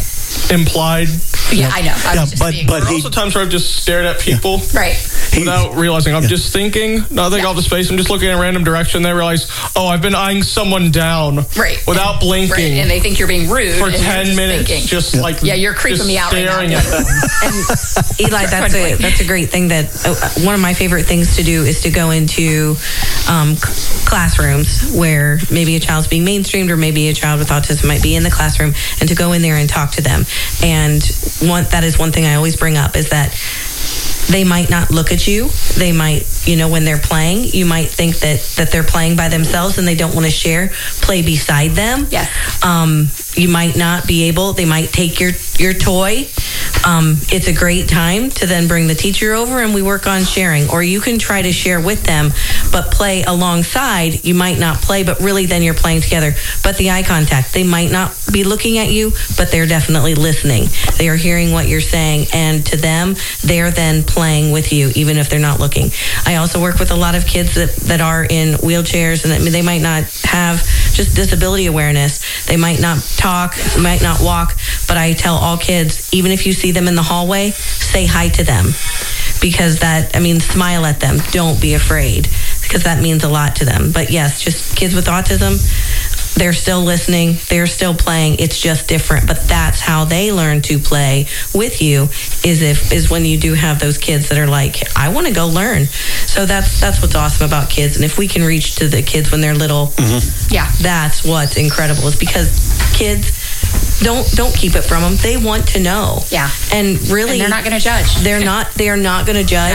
implied. Yeah, I know. I yeah, was just but being, but there are he, also times where I've just stared at people, yeah. Right, without realizing. I'm yeah. just thinking, not thinking yeah. off the space. I'm just looking in a random direction. They realize, oh, I've been eyeing someone down, right, without and, blinking, right. And they think you're being rude for and ten just minutes. thinking. Just yeah. like yeah, you're creeping me out right now. At them. And Eli, that's a that's a great thing. That uh, one of my favorite things to do is to go into um, c- classrooms where maybe a child's being mainstreamed, or maybe a child with autism might be in the classroom, and to go in there and talk to them. And one that is one thing I always bring up, is that they might not look at you. They might, you know, when they're playing, you might think that that they're playing by themselves and they don't want to share. Play beside them. Yes. Um, you might not be able. They might take your your toy. Um, it's a great time to then bring the teacher over and we work on sharing. Or you can try to share with them, but play alongside. You might not play, but really then you're playing together. But the eye contact, they might not be looking at you, but they're definitely listening. They are hearing what you're saying, and to them, they're then playing with you, even if they're not looking. I also work with a lot of kids that, that are in wheelchairs, and that they might not have just disability awareness. They might not talk, might not walk, but I tell all kids, even if you see them in the hallway, say hi to them, because that, I mean, smile at them. Don't be afraid, because that means a lot to them. But yes, just kids with autism, they're still listening, they're still playing. It's just different, but that's how they learn to play with you, is if is when you do have those kids that are like, I want to go learn. So that's that's what's awesome about kids. And if we can reach to the kids when they're little, mm-hmm. yeah, that's what's incredible, is because kids don't don't keep it from them. They want to know. Yeah. And really, and they're not going to judge. They're not they're not going to judge. Yeah.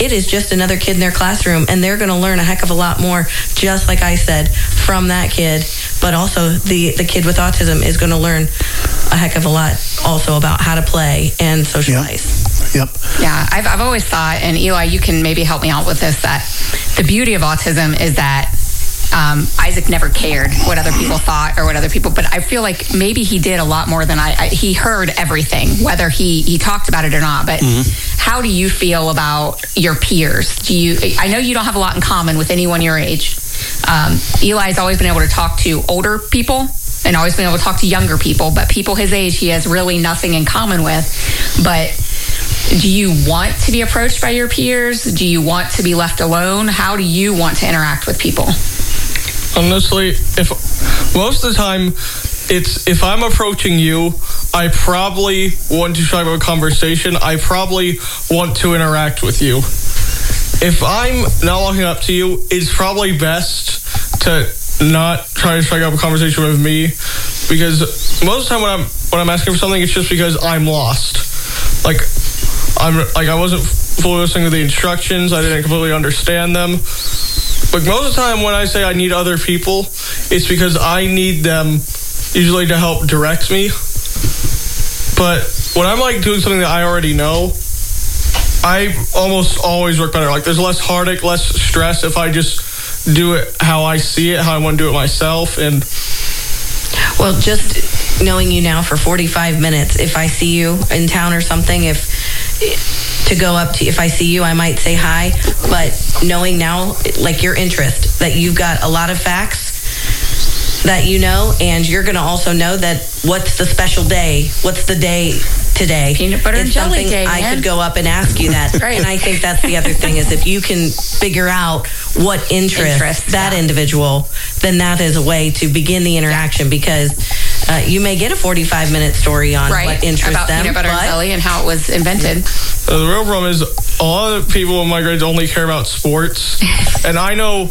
it is just another kid in their classroom, and they're going to learn a heck of a lot more, just like I said, from that kid. But also the, the kid with autism is going to learn a heck of a lot also about how to play and socialize. Yep. Yeah, I've, I've always thought, and Eli, you can maybe help me out with this, that the beauty of autism is that Um, Isaac never cared what other people thought or what other people, but I feel like maybe he did a lot more than I, I he heard everything, whether he, he talked about it or not. But mm-hmm. how do you feel about your peers? Do you, I know you don't have a lot in common with anyone your age. Um, Eli's always been able to talk to older people and always been able to talk to younger people, but people his age, he has really nothing in common with. But do you want to be approached by your peers? Do you want to be left alone? How do you want to interact with people? Honestly, if most of the time, it's if I'm approaching you, I probably want to strike up a conversation. I probably want to interact with you. If I'm not walking up to you, it's probably best to not try to strike up a conversation with me, because most of the time when I'm when I'm asking for something, it's just because I'm lost. Like I'm like I wasn't fully listening to the instructions. I didn't completely understand them. But most of the time when I say I need other people, it's because I need them usually to help direct me. But when I'm like doing something that I already know, I almost always work better. Like there's less heartache, less stress if I just do it how I see it, how I want to do it myself. And well, just knowing you now for forty-five minutes, if I see you in town or something, if to go up to, if I see you, I might say hi, but knowing now, like your interest, that you've got a lot of facts that you know, and you're going to also know that what's the special day, what's the day today. Peanut butter it's and jelly something day, I man. could go up and ask you that. Right. And I think that's the other thing, is if you can figure out what interest, interest that yeah. individual, then that is a way to begin the interaction, because uh, you may get a forty-five minute story on right. what interests about them. Peanut butter and jelly and how it was invented. Uh, the real problem is a lot of people in my grades only care about sports, and I know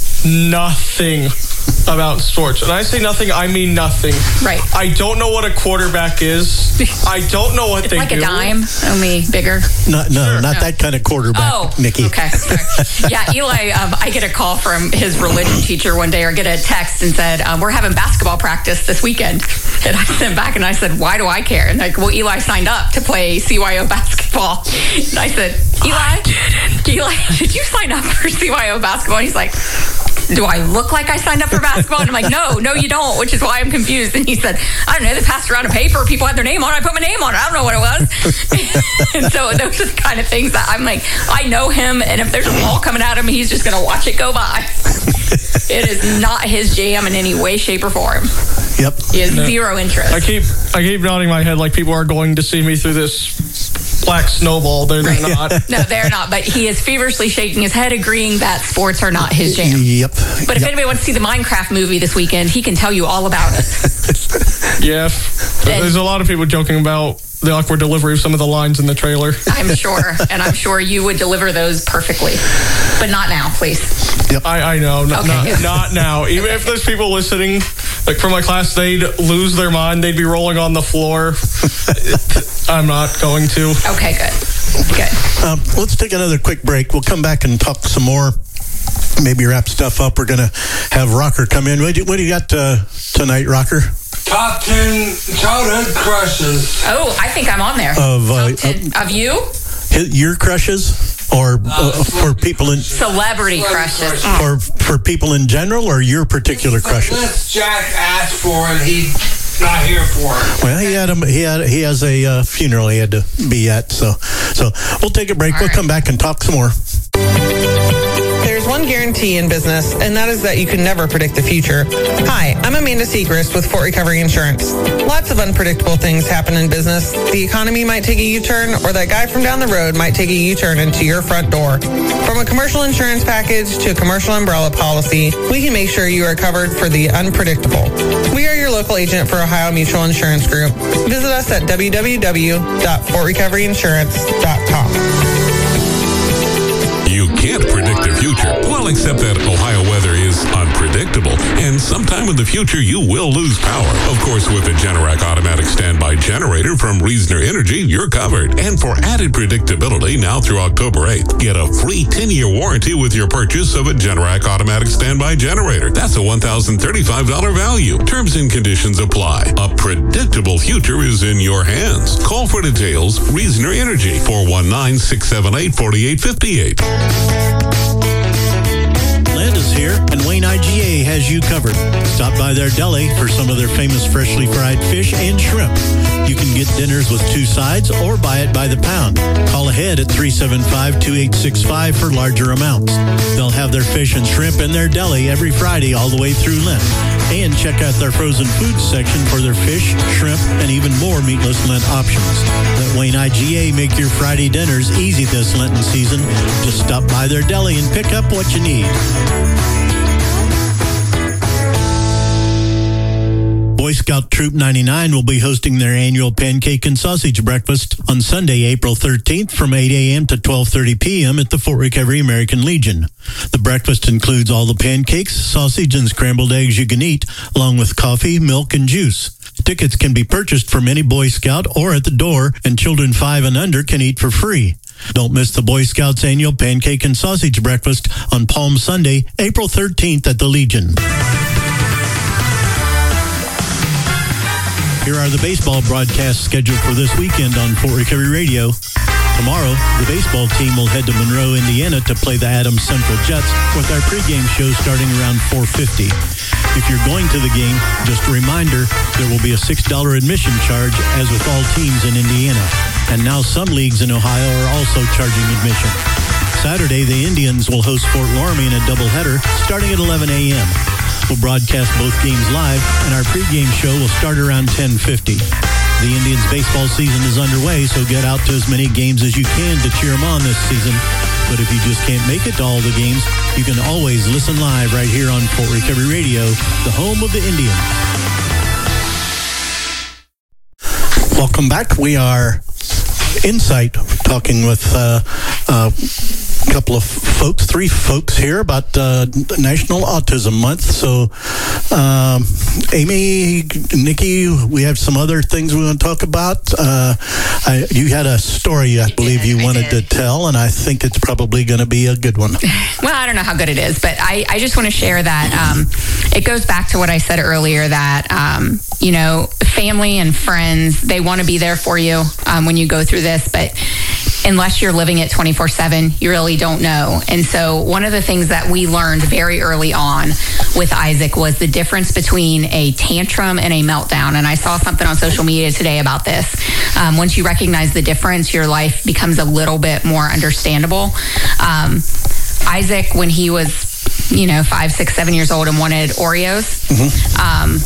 nothing about sports. And I say nothing, I mean nothing. Right. I don't know what a quarterback is. I don't know what it's they like do. Like a dime, only bigger. No, no, Sure. not No. that kind of quarterback, Oh, Nikki. okay. Sorry. Yeah, Eli, um, I get a call from his religion teacher one day, or get a text and said, um, we're having basketball practice this weekend. And I sent back and I said, why do I care? And like, well, Eli signed up to play C Y O basketball. And I said, Eli, I didn't. Eli, did you sign up for C Y O basketball? And he's like, do I look like I signed up for basketball? And I'm like, no, no, you don't, which is why I'm confused. And he said, I don't know, they passed around a paper, people had their name on it, I put my name on it, I don't know what it was. And so those are the kind of things that I'm like, I know him, and if there's a ball coming at him, he's just going to watch it go by. It is not his jam in any way, shape, or form. Yep. He has no. zero interest. I keep I keep nodding my head like people are going to see me through this black snowball. They're, they're not. No, they're not. But he is feverishly shaking his head, agreeing that sports are not his jam. Yep. But if yep. anybody wants to see the Minecraft movie this weekend, he can tell you all about it. Yeah. There's a lot of people joking about the awkward delivery of some of the lines in the trailer. I'm sure. And I'm sure you would deliver those perfectly. But not now, please. Yep. I, I know. N- Okay. Not, not now. Even if there's people listening, like from my class, they'd lose their mind. They'd be rolling on the floor. I'm not going to. Okay, good. Good. Um, let's take another quick break. We'll come back and talk some more. Maybe wrap stuff up. We're going to have Rocker come in. What do you, what do you got uh, tonight, Rocker? Top ten childhood crushes. Oh, I think I'm on there. Of, uh, Top ten. Of you? Your crushes? Or uh, for people in... Celebrity crushes. For, for people in general, or your particular crushes? List Jack asked for, and he's not here for it. Well, he had a, he had he has a uh, funeral he had to be at, so so we'll take a break. All we'll right. come back and talk some more. There's one guarantee in business, and that is that you can never predict the future. Hi, I'm Amanda Segrist with Fort Recovery Insurance. Lots of unpredictable things happen in business. The economy might take a U-turn, or that guy from down the road might take a U-turn into your front door. From a commercial insurance package to a commercial umbrella policy, we can make sure you are covered for the unpredictable. We are your local agent for Ohio Mutual Insurance Group. Visit us at w w w dot fort recovery insurance dot com. You You can't predict the future. Well, except that Ohio weather is unpredictable, and sometime in the future you will lose power. Of course, with the Generac automatic standby generator from Reasoner Energy, you're covered. And for added predictability, now through October eighth, get a free ten-year warranty with your purchase of a Generac automatic standby generator. That's a one thousand thirty-five dollars value. Terms and conditions apply. A predictable future is in your hands. Call for details. Reasoner Energy, four one nine, six seven eight, four eight five eight. Is here, and Wayne I G A has you covered. Stop by their deli for some of their famous freshly fried fish and shrimp. You can get dinners with two sides or buy it by the pound. Call ahead at three seven five, two eight six five for larger amounts. They'll have their fish and shrimp in their deli every Friday all the way through Lent. And check out their frozen foods section for their fish, shrimp, and even more meatless Lent options. Let Wayne I G A make your Friday dinners easy this Lenten season. Just stop by their deli and pick up what you need. Boy Scout Troop ninety-nine will be hosting their annual pancake and sausage breakfast on Sunday, April thirteenth from eight a.m. to twelve thirty p.m. at the Fort Recovery American Legion. The breakfast includes all the pancakes, sausage, and scrambled eggs you can eat, along with coffee, milk, and juice. Tickets can be purchased from any Boy Scout or at the door, and children five and under can eat for free. Don't miss the Boy Scouts annual pancake and sausage breakfast on Palm Sunday, April thirteenth at the Legion. Here are the baseball broadcasts scheduled for this weekend on Fort Recovery Radio. Tomorrow, the baseball team will head to Monroe, Indiana to play the Adams Central Jets with our pregame show starting around four fifty. If you're going to the game, just a reminder, there will be a six dollars admission charge as with all teams in Indiana. And now some leagues in Ohio are also charging admission. Saturday, the Indians will host Fort Loramie in a doubleheader starting at eleven a.m. We'll broadcast both games live, and our pregame show will start around ten fifty. The Indians baseball season is underway, so get out to as many games as you can to cheer them on this season. But if you just can't make it to all the games, you can always listen live right here on Fort Recovery Radio, the home of the Indians. Welcome back. We are Insight, talking with uh, uh, a couple of folks, three folks here about uh, National Autism Month. So, um, Amy, Nikki, we have some other things we want to talk about. Uh, I, you had a story, I believe, you wanted to tell, and I think it's probably going to be a good one. Well, I don't know how good it is, but I, I just want to share that um, it goes back to what I said earlier, that, um, you know, family and friends, they want to be there for you um, when you go through this, but unless you're living it twenty-four seven, you really don't know. And so one of the things that we learned very early on with Isaac was the difference between a tantrum and a meltdown. And I saw something on social media today about this. Um, once you recognize the difference, your life becomes a little bit more understandable. Um, Isaac, when he was, you know, five, six, seven years old and wanted Oreos, mm-hmm. um,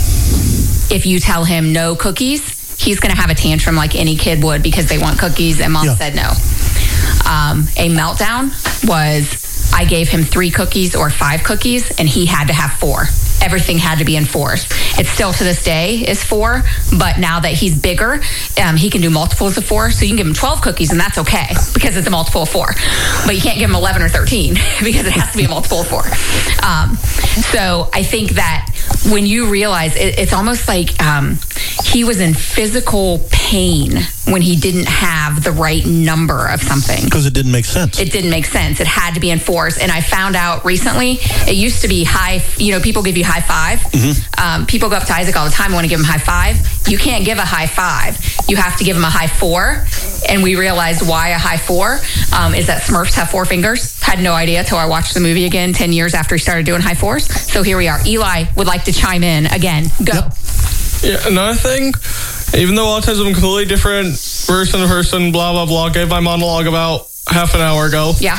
if you tell him no cookies, he's going to have a tantrum like any kid would because they want cookies, and mom yeah. said no. Um, a meltdown was I gave him three cookies or five cookies, and he had to have four. Everything had to be in fours. It still to this day is four, but now that he's bigger, um, he can do multiples of four. So you can give him twelve cookies, and that's okay because it's a multiple of four. But you can't give him eleven or thirteen because it has to be a multiple of four. Um, so I think that when you realize it, it's almost like um, he was in physical pain when he didn't have the right number of something. Because it didn't make sense. It didn't make sense. It had to be in fours. And I found out recently, it used to be high, you know, people give you high five. Mm-hmm. Um, people go up to Isaac all the time and want to give him high five. You can't give a high five. You have to give him a high four. And we realized why a high four um, is that Smurfs have four fingers. Had no idea till I watched the movie again ten years after he started doing high fours. So here we are. Eli would like to chime in again. Go. Yep. Yeah, another thing, even though autism is completely different, person to person, blah, blah, blah, gave my monologue about half an hour ago. Yeah.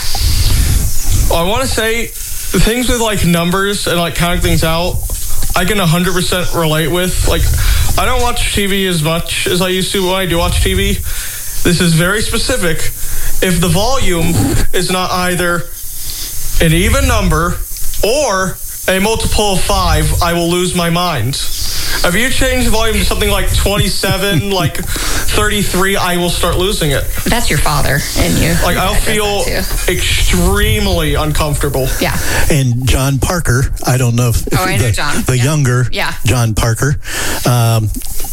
I want to say things with like numbers and like counting things out, I can one hundred percent relate with. Like, I don't watch T V as much as I used to when I do watch T V. This is very specific. If the volume is not either an even number or a multiple of five, I will lose my mind. If you change the volume to something like twenty-seven, like thirty-three, I will start losing it. That's your father in you. Like, I'll feel extremely uncomfortable. Yeah. And John Parker, I don't know if, if oh, I know the, John. the yeah. younger yeah. John Parker, um,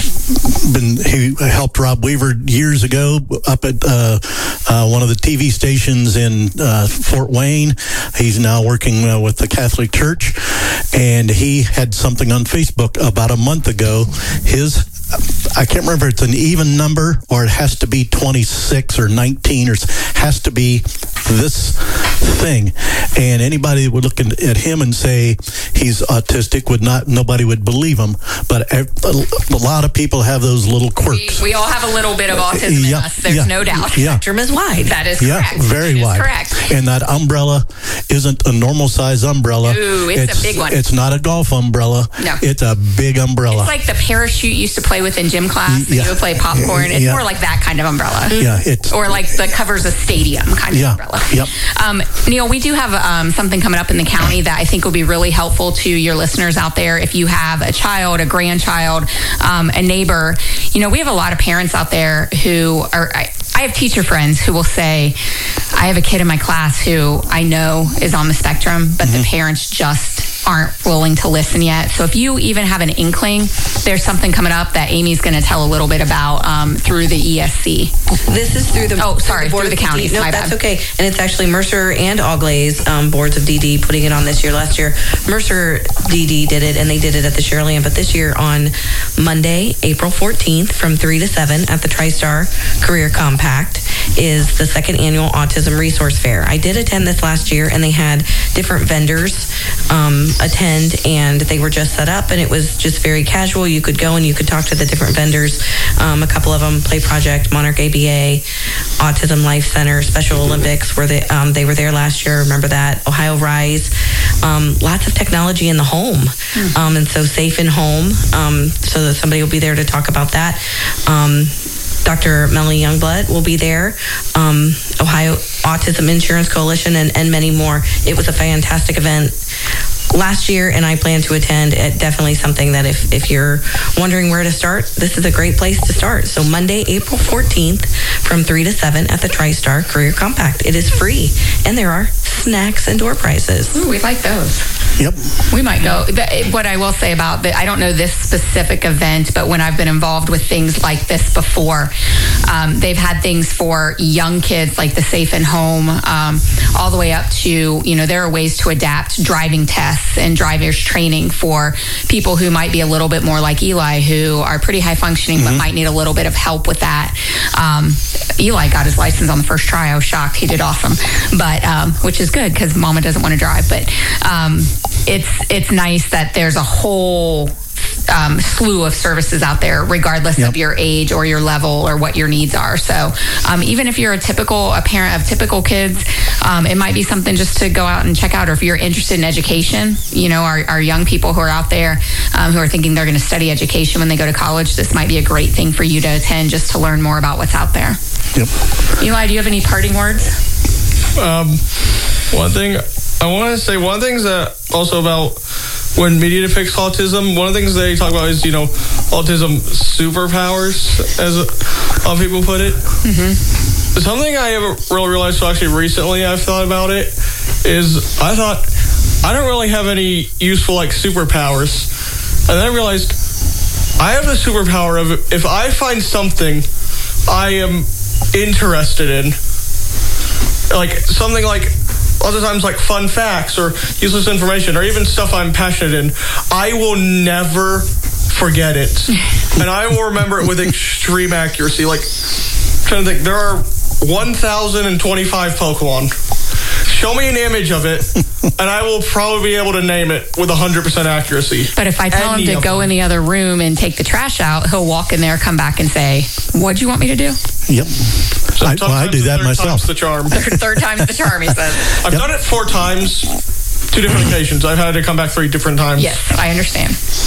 been he helped Rob Weaver years ago up at uh, uh, one of the T V stations in uh, Fort Wayne. He's now working uh, with the Catholic Church, and he had something on Facebook about a month ago. His I can't remember if it's an even number or it has to be twenty-six or nineteen or has to be this thing. And anybody would look at him and say he's autistic would not, nobody would believe him. But a lot of people have those little quirks. We, we all have a little bit of autism yeah, in us. There's yeah, no doubt. Yeah. Spectrum is wide. That is yeah, correct. very that wide. Correct. And that umbrella isn't a normal size umbrella. Ooh, it's, it's a big one. It's not a golf umbrella. No. It's a big umbrella. It's like the parachute you used to play with in gym class. Yeah. You would play popcorn. It's yeah. more like that kind of umbrella. Yeah, it's or like the covers a stadium kind of yeah. umbrella. Yep. Um, Neil, we do have um, something coming up in the county that I think will be really helpful to your listeners out there. If you have a child, a grandchild, um, a neighbor, you know, we have a lot of parents out there who are. I, I have teacher friends who will say, I have a kid in my class who I know is on the spectrum, but mm-hmm. the parents just aren't willing to listen yet. So if you even have an inkling, there's something coming up that Amy's going to tell a little bit about um, through the E S C. This is through the oh sorry through the, through the counties. No, my that's bad. okay. And it's actually Mercer and Auglaize um, boards of D D putting it on this year. Last year, Mercer D D did it, and they did it at the Sharyland. But this year on Monday, April fourteenth, from three to seven at the TriStar Career Compact is the second annual Autism Resource Fair. I did attend this last year, and they had different vendors um, attend, and they were just set up, and it was just very casual. You could go and you could talk to the different vendors. Um, a couple of them, Play Project, Monarch A B A, Autism Life Center, Special Olympics, where they um, they were there last year. Remember that? Ohio Rise. Um, lots of technology in the home, mm. um, and so Safe in Home. Um, so that somebody will be there to talk about that. Um, Doctor Melanie Youngblood will be there, um, Ohio Autism Insurance Coalition, and, and many more. It was a fantastic event last year, and I plan to attend. It definitely something that if, if you're wondering where to start, this is a great place to start. So Monday, April fourteenth, from three to seven at the TriStar Career Compact. It is free, and there are snacks and door prizes. Ooh, we like those. Yep. We might go. What I will say about the, I don't know this specific event, but when I've been involved with things like this before, um, they've had things for young kids like the Safe and Home, um, all the way up to, you know, there are ways to adapt driving tests and driver's training for people who might be a little bit more like Eli, who are pretty high functioning, mm-hmm. but might need a little bit of help with that. Um, Eli got his license on the first try. I was shocked. He did awesome, but um, which is good because Mama doesn't want to drive. But um, it's it's nice that there's a whole um, slew of services out there, regardless yep. of your age or your level or what your needs are. So um, even if you're a typical a parent of typical kids, um, it might be something just to go out and check out. Or if you're interested in education, you know, our, our young people who are out there um, who are thinking they're going to study education when they go to college, this might be a great thing for you to attend just to learn more about what's out there. Yep. Eli, do you have any parting words? Um, one thing I want to say, one thing that also about when media depicts autism, one of the things they talk about is, you know, autism superpowers, as a lot of people put it. Mm-hmm. Something I haven't really realized, so actually recently I've thought about it, is I thought, I don't really have any useful, like, superpowers. And then I realized I have the superpower of, if I find something I am interested in, like something like other times like fun facts or useless information or even stuff I'm passionate in, I will never forget it. And I will remember it with extreme accuracy. Like, I'm trying to think, there are one thousand twenty-five Pokemon. Show me an image of it, and I will probably be able to name it with one hundred percent accuracy. But if I tell Any him to go them. in the other room and take the trash out, he'll walk in there, come back and say, what'd you want me to do? Yep. I, well, I do that third myself. Time's the charm. Third, third time's the charm, he says. I've yep. done it four times, two different occasions. I've had to come back three different times. Yes, I understand.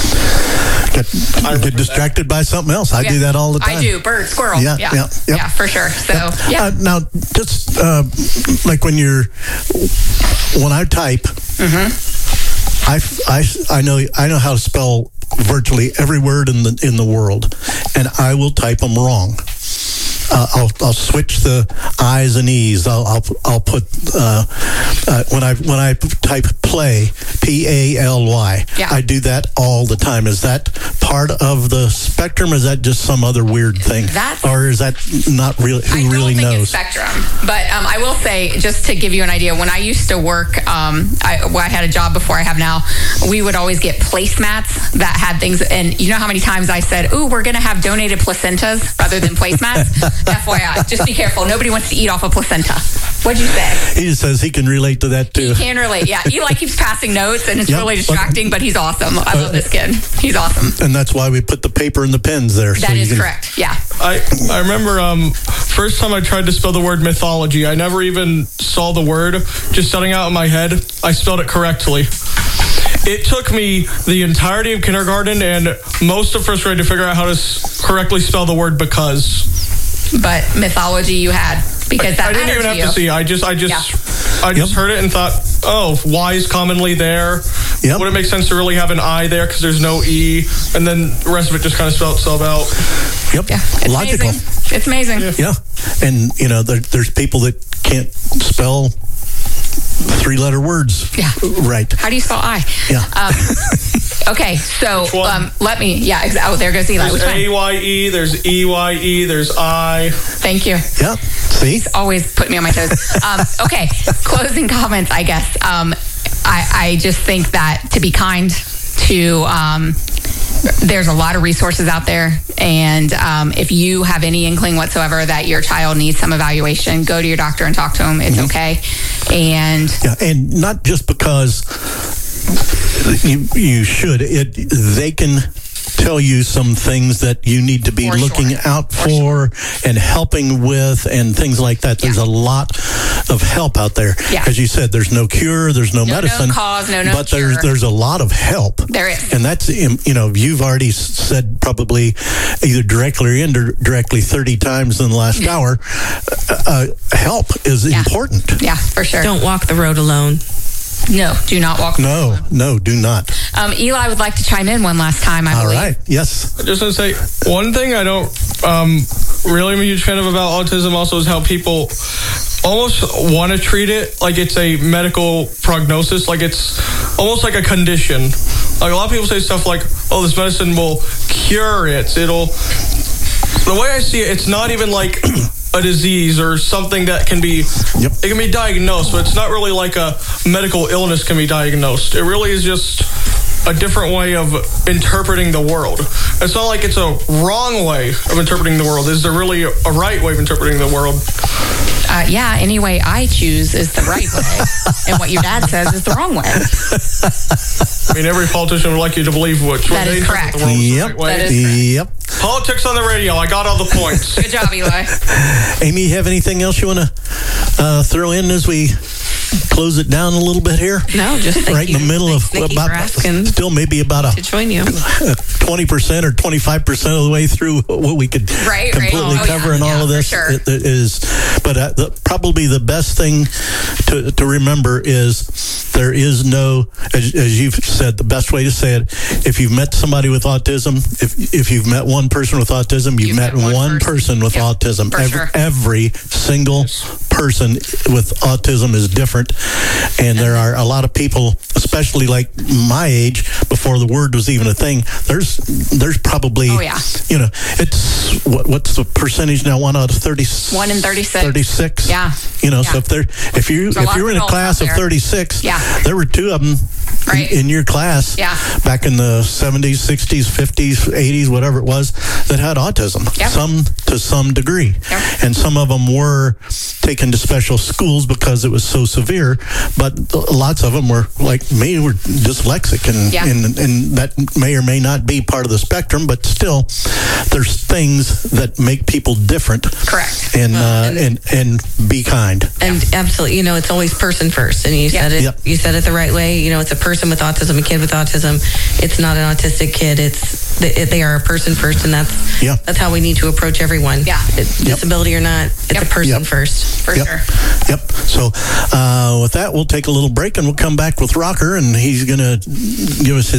Get, I get distracted that. by something else. I yeah. do that all the time. I do. Bird, squirrel. Yeah, yeah, yeah, yeah, yeah for sure. So, yeah. yeah. Uh, now, just uh, like when you're, when I type, mm-hmm. I, I, I know I know how to spell virtually every word in the in the world, and I will type them wrong. Uh, I'll I'll switch the I's and E's. I'll I'll, I'll put uh, uh, when I when I type play, P A L Y. Yeah. I do that all the time. Is that part of the spectrum? Or is that just some other weird thing? That's, or is that not really? Who I don't really think knows? It's spectrum, but um, I will say, just to give you an idea, when I used to work, um, I, well, I had a job before I have now. We would always get placemats that had things, and you know how many times I said, "Ooh, we're going to have donated placentas rather than placemats." F Y I, just be careful. Nobody wants to eat off a placenta. What'd you say? He says he can relate to that too. He can relate, yeah. Eli keeps passing notes, and it's Yep. really distracting, but he's awesome. I love this kid. He's awesome. And that's why we put the paper and the pens there. That so is you can, correct, yeah. I, I remember um, first time I tried to spell the word mythology, I never even saw the word. Just starting out in my head, I spelled it correctly. It took me the entirety of kindergarten and most of first grade to figure out how to s- correctly spell the word because. But mythology you had, because that I, I didn't mattered even to have you. to see. I just, I just, Yeah. I just heard it and thought, oh, Y is commonly there. Yep. Would it make sense to really have an I there because there's no E, and then the rest of it just kind of spelled itself out. Yep. Yeah, it's Logical. amazing. It's amazing. Yeah. Yeah. And, you know, there, there's people that can't spell three-letter words Yeah. right. How do you spell I? Yeah. Um, okay, so um, let me, yeah, ex- oh, there goes Eli. There's Which one? A Y E, there's E Y E, there's I. Thank you. Yeah. See? Always put me on my toes. Um, okay, closing comments, I guess. Um, I, I just think that to be kind to, um, there's a lot of resources out there. And um, if you have any inkling whatsoever that your child needs some evaluation, go to your doctor and talk to him. It's Mm-hmm. okay. And Yeah, and not just because you you should. It they can tell you some things that you need to be For looking sure. out For for, and helping with and things like that. There's Yeah. a lot of help out there. Yeah. As you said, there's no cure, there's no, No medicine, known cause, no known but there's cure. there's a lot of help. There is. And that's, you know, you've already said probably either directly or indirectly thirty times in the last hour, uh, help is Yeah. important. yeah, for sure. Don't walk the road alone. No, do not walk. No, no, do not. Um, Eli would like to chime in one last time, I All believe. right. Yes. I just want to say one thing I don't um, really am a huge fan of about autism also is how people almost want to treat it like it's a medical prognosis, like it's almost like a condition. Like a lot of people say stuff like, "Oh, this medicine will cure it." It'll. The way I see it, it's not even like a disease or something that can be. Yep. It can be diagnosed, but it's not really like a medical illness can be diagnosed. It really is just a different way of interpreting the world. It's not like it's a wrong way of interpreting the world. Is there really a right way of interpreting the world? Uh, yeah, any way I choose is the right way. And what your dad says is the wrong way. I mean, every politician would like you to believe which way That they is interpret correct. the world is the Yep. right way. That is correct. Yep. Politics on the radio. I got all the points. Good job, Eli. Amy, you have anything else you want to uh, throw in as we close it down a little bit here? No, just thank right you. in the middle Thanks, of Nikki, about for asking still maybe about to a join you. twenty percent or twenty-five percent of the way through what we could Right, right. completely Oh, cover yeah, in all yeah, of for this. sure. It- it is, but uh, the, probably the best thing to, to remember is there is no, as, as you've said, the best way to say it, if you've met somebody with autism, if if you've met one person with autism, you've, You've met, met one one person, person. with Yep, autism. for Every, sure. every single person with autism is different, and there are a lot of people, especially like my age, before the word was even a thing. There's there's probably, Oh, yeah. you know, it's what what's the percentage now? One out of thirty. One in thirty-six. Thirty-six. Yeah. You know, Yeah. so if there, if you There's a if lot you were of in a adults class out of there. thirty-six, Yeah. there were two of them Right. in, in your class. Yeah. Back in the seventies, sixties, fifties, eighties, whatever it was, that had autism. Yep. Some to some degree, Yep. and some of them were taken to special schools because it was so severe. But lots of them were like me, were dyslexic, and Yeah. and, and that may or may not be part of the spectrum. But still, there's things that make people different. Correct. And Well, uh, and- and and be kind. And absolutely, you know, it's always person first. And you said it. Yep. You said it the right way. You know, it's a person with autism, a kid with autism. It's not an autistic kid. It's they, they are a person first, and that's Yeah. that's how we need to approach everyone. Yeah. It, disability or not, it's Yep. a person Yep. first. For Yep. sure. Yep. So uh, with that, we'll take a little break, and we'll come back with Rocker, and he's going to give us his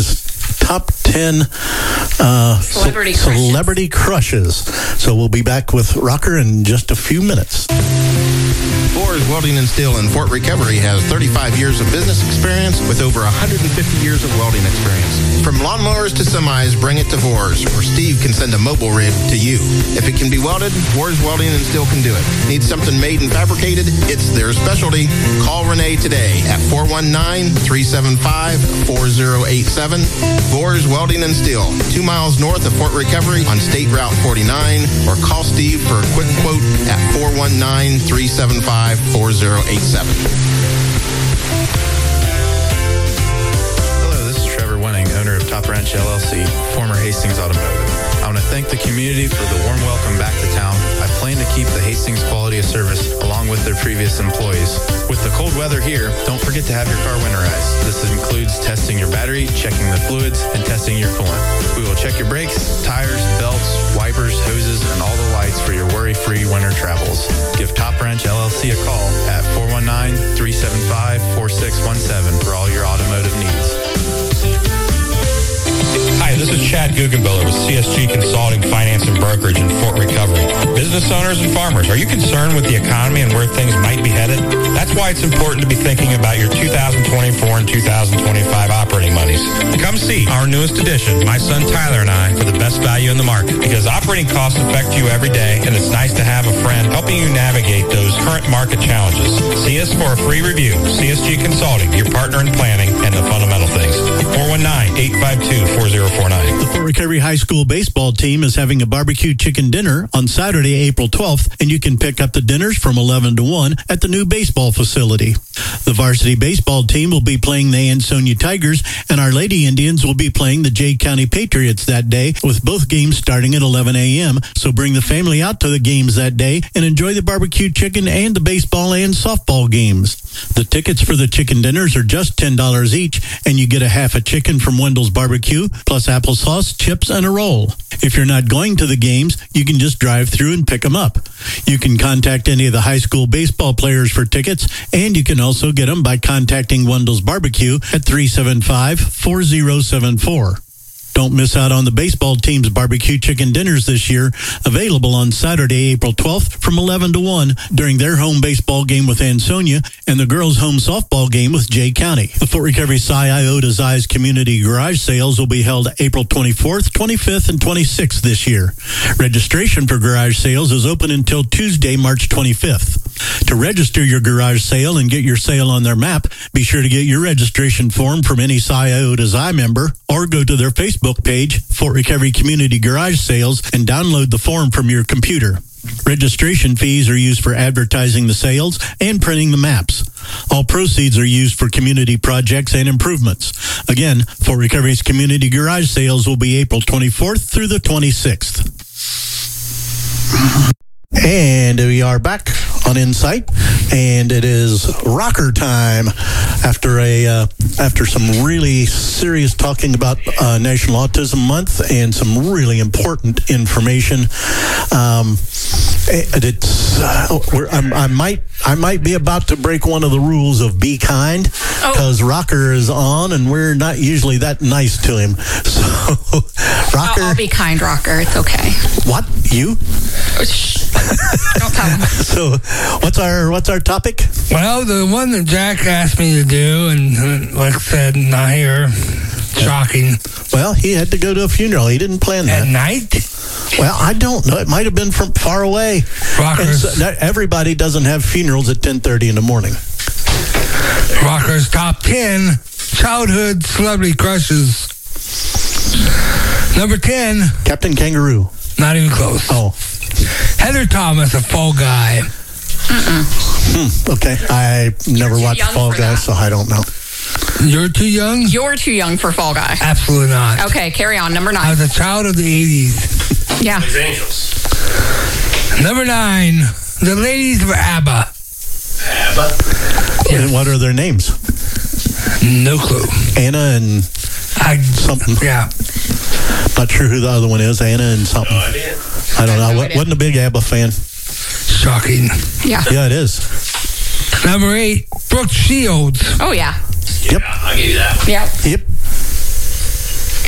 top ten uh, celebrity, ce- celebrity crushes. So we'll be back with Rocker in just a few minutes. Boers Welding and Steel in Fort Recovery has thirty-five years of business experience with over one hundred fifty years of welding experience. From lawnmowers to semis, bring it to Boers, or Steve can send a mobile rig to you. If it can be welded, Boers Welding and Steel can do it. Need something made and fabricated? It's their specialty. Call Renee today at four one nine, three seven five, four zero eight seven. Boers Welding and Steel, two miles north of Fort Recovery on State Route forty-nine, or call Steve for a quick quote at four one nine, three seven five, four zero eight seven. Hello, this is Trevor Winning, owner of Top Ranch L L C, former Hastings Automotive. I want to thank the community for the warm welcome back to town. I plan to keep the Hastings quality of service along with their previous employees. With the cold weather here, don't forget to have your car winterized. This includes testing your battery, checking the fluids, and testing your coolant. We will check your brakes, tires, belts, wipers, hoses, and all the lights for your worry-free winter travels. Give Top Ranch L L C a call at four one nine, three seven five, four six one seven for all your automotive needs. Hi, this is Chad Guggenbiller with C S G Consulting, Finance, and Brokerage in Fort Recovery. Business owners and farmers, are you concerned with the economy and where things might be headed? That's why it's important to be thinking about your two thousand twenty-four and two thousand twenty-five operating monies. Come see our newest addition, my son Tyler and I, for the best value in the market. Because operating costs affect you every day, and it's nice to have a friend helping you navigate those current market challenges. See us for a free review. C S G Consulting, your partner in planning and the fundamental things. four one nine, eight five two, four zero four nine. The Fort Recovery High School baseball team is having a barbecue chicken dinner on Saturday, April twelfth, and you can pick up the dinners from eleven to one at the new baseball facility. The varsity baseball team will be playing the Ansonia Tigers, and our Lady Indians will be playing the Jay County Patriots that day, with both games starting at eleven a.m. So bring the family out to the games that day and enjoy the barbecue chicken and the baseball and softball games. The tickets for the chicken dinners are just ten dollars each, and you get a half a chicken from Wendell's Barbecue, plus applesauce, chips, and a roll. If you're not going to the games, you can just drive through and pick them up. You can contact any of the high school baseball players for tickets, and you can also get them by contacting Wendell's Barbecue at three seven five, four zero seven four. Don't miss out on the baseball team's barbecue chicken dinners this year, available on Saturday, April twelfth from eleven to one during their home baseball game with Ansonia and the girls' home softball game with Jay County. The Fort Recovery Psi Iota's Eyes Community Garage Sales will be held April twenty-fourth, twenty-fifth, and twenty-sixth this year. Registration for garage sales is open until Tuesday, March twenty-fifth. To register your garage sale and get your sale on their map, be sure to get your registration form from any Psi Iota's Eye member or go to their Facebook page, Fort Recovery Community Garage Sales, and download the form from your computer. Registration fees are used for advertising the sales and printing the maps. All proceeds are used for community projects and improvements. Again, Fort Recovery's Community Garage Sales will be April twenty-fourth through the twenty-sixth. And we are back on Insight, and it is rocker time after a uh, after some really serious talking about uh, National Autism Month and some really important information. Um, it's uh, we're, I'm, I might I might be about to break one of the rules of be kind, because oh. Rocker is on, and we're not usually that nice to him. So, Rocker, I'll, I'll be kind, Rocker. It's okay. What you? Don't tell him. So, what's our what's our topic? Well, the one that Jack asked me to do, and like I said, not here. Shocking. Well, he had to go to a funeral. He didn't plan that. At night? Well, I don't know. It might have been from far away. Rockers. And so, everybody doesn't have funerals at ten thirty in the morning. Rockers top ten childhood celebrity crushes. Number ten. Captain Kangaroo. Not even close. Oh. Heather Thomas, a Fall Guy. Hmm, okay. I never watched Fall Guy, so I don't know. You're too young? You're too young for Fall Guy. Absolutely not. Okay, carry on. Number nine. I was a child of the eighties. Yeah. These angels. Number nine. The ladies of ABBA. ABBA? Yes. And what are their names? No clue. Anna and I, something. Yeah. Not sure who the other one is. Anna and something. No idea. I don't know. No I wasn't a big ABBA fan. Shocking. Yeah. Yeah, it is. Number eight, Brooke Shields. Oh, yeah. Yep. Yeah, I'll give you that. Yep. Yep.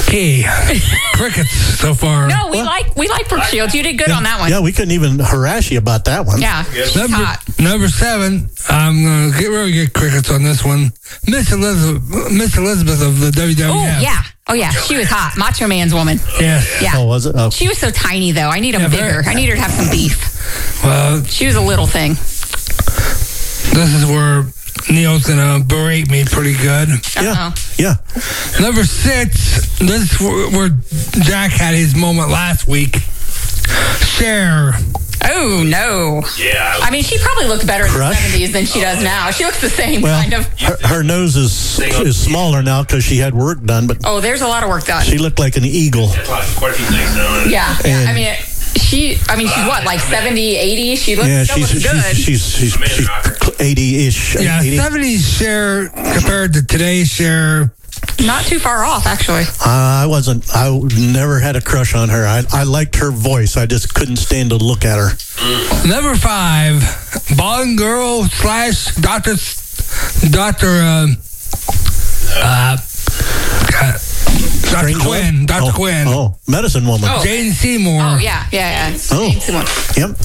Key. Crickets so far. No, we like we like Brooke Shields. You did good yeah, on that one. Yeah, we couldn't even harass you about that one. Yeah, she's Number, hot. number seven, I'm going to get really get crickets on this one. Miss Elizabeth, Miss Elizabeth of the W W F. Oh, yeah. Oh, yeah. She was hot. Macho Man's woman. Yeah. Yeah. Oh, was it? Oh. She was so tiny, though. I need her Yeah, bigger. very- I need her to have some beef. Well, She was a little thing. this is where Neil's going to berate me pretty good. Yeah. Uh-oh. Yeah. Number six, this is where where Jack had his moment last week. Cher. Oh, no. Yeah. I mean, she probably looked better Crush? in the seventies than she does now. She looks the same, Well, kind of. her, her nose is is smaller now because she had work done, but Oh, there's a lot of work done. she looked like an eagle. Quite a few things now. Yeah. yeah. And- I mean, she, I mean, she's what, like seventy, eighty? She looks, Yeah, still she's looks good. she's she's, she's, she's eighty-ish. Yeah, eighty. seventies Cher compared to today's Cher. Not too far off, actually. Uh, I wasn't. I never had a crush on her. I I liked her voice. I just couldn't stand to look at her. Number five, Bond Girl slash Doctor Doctor uh, uh, Doctor Strange Quinn. Love? Doctor Oh, Quinn. Oh, medicine woman. Oh. Jane Seymour. Oh, yeah, yeah, yeah. Oh. Jane Seymour. Yep.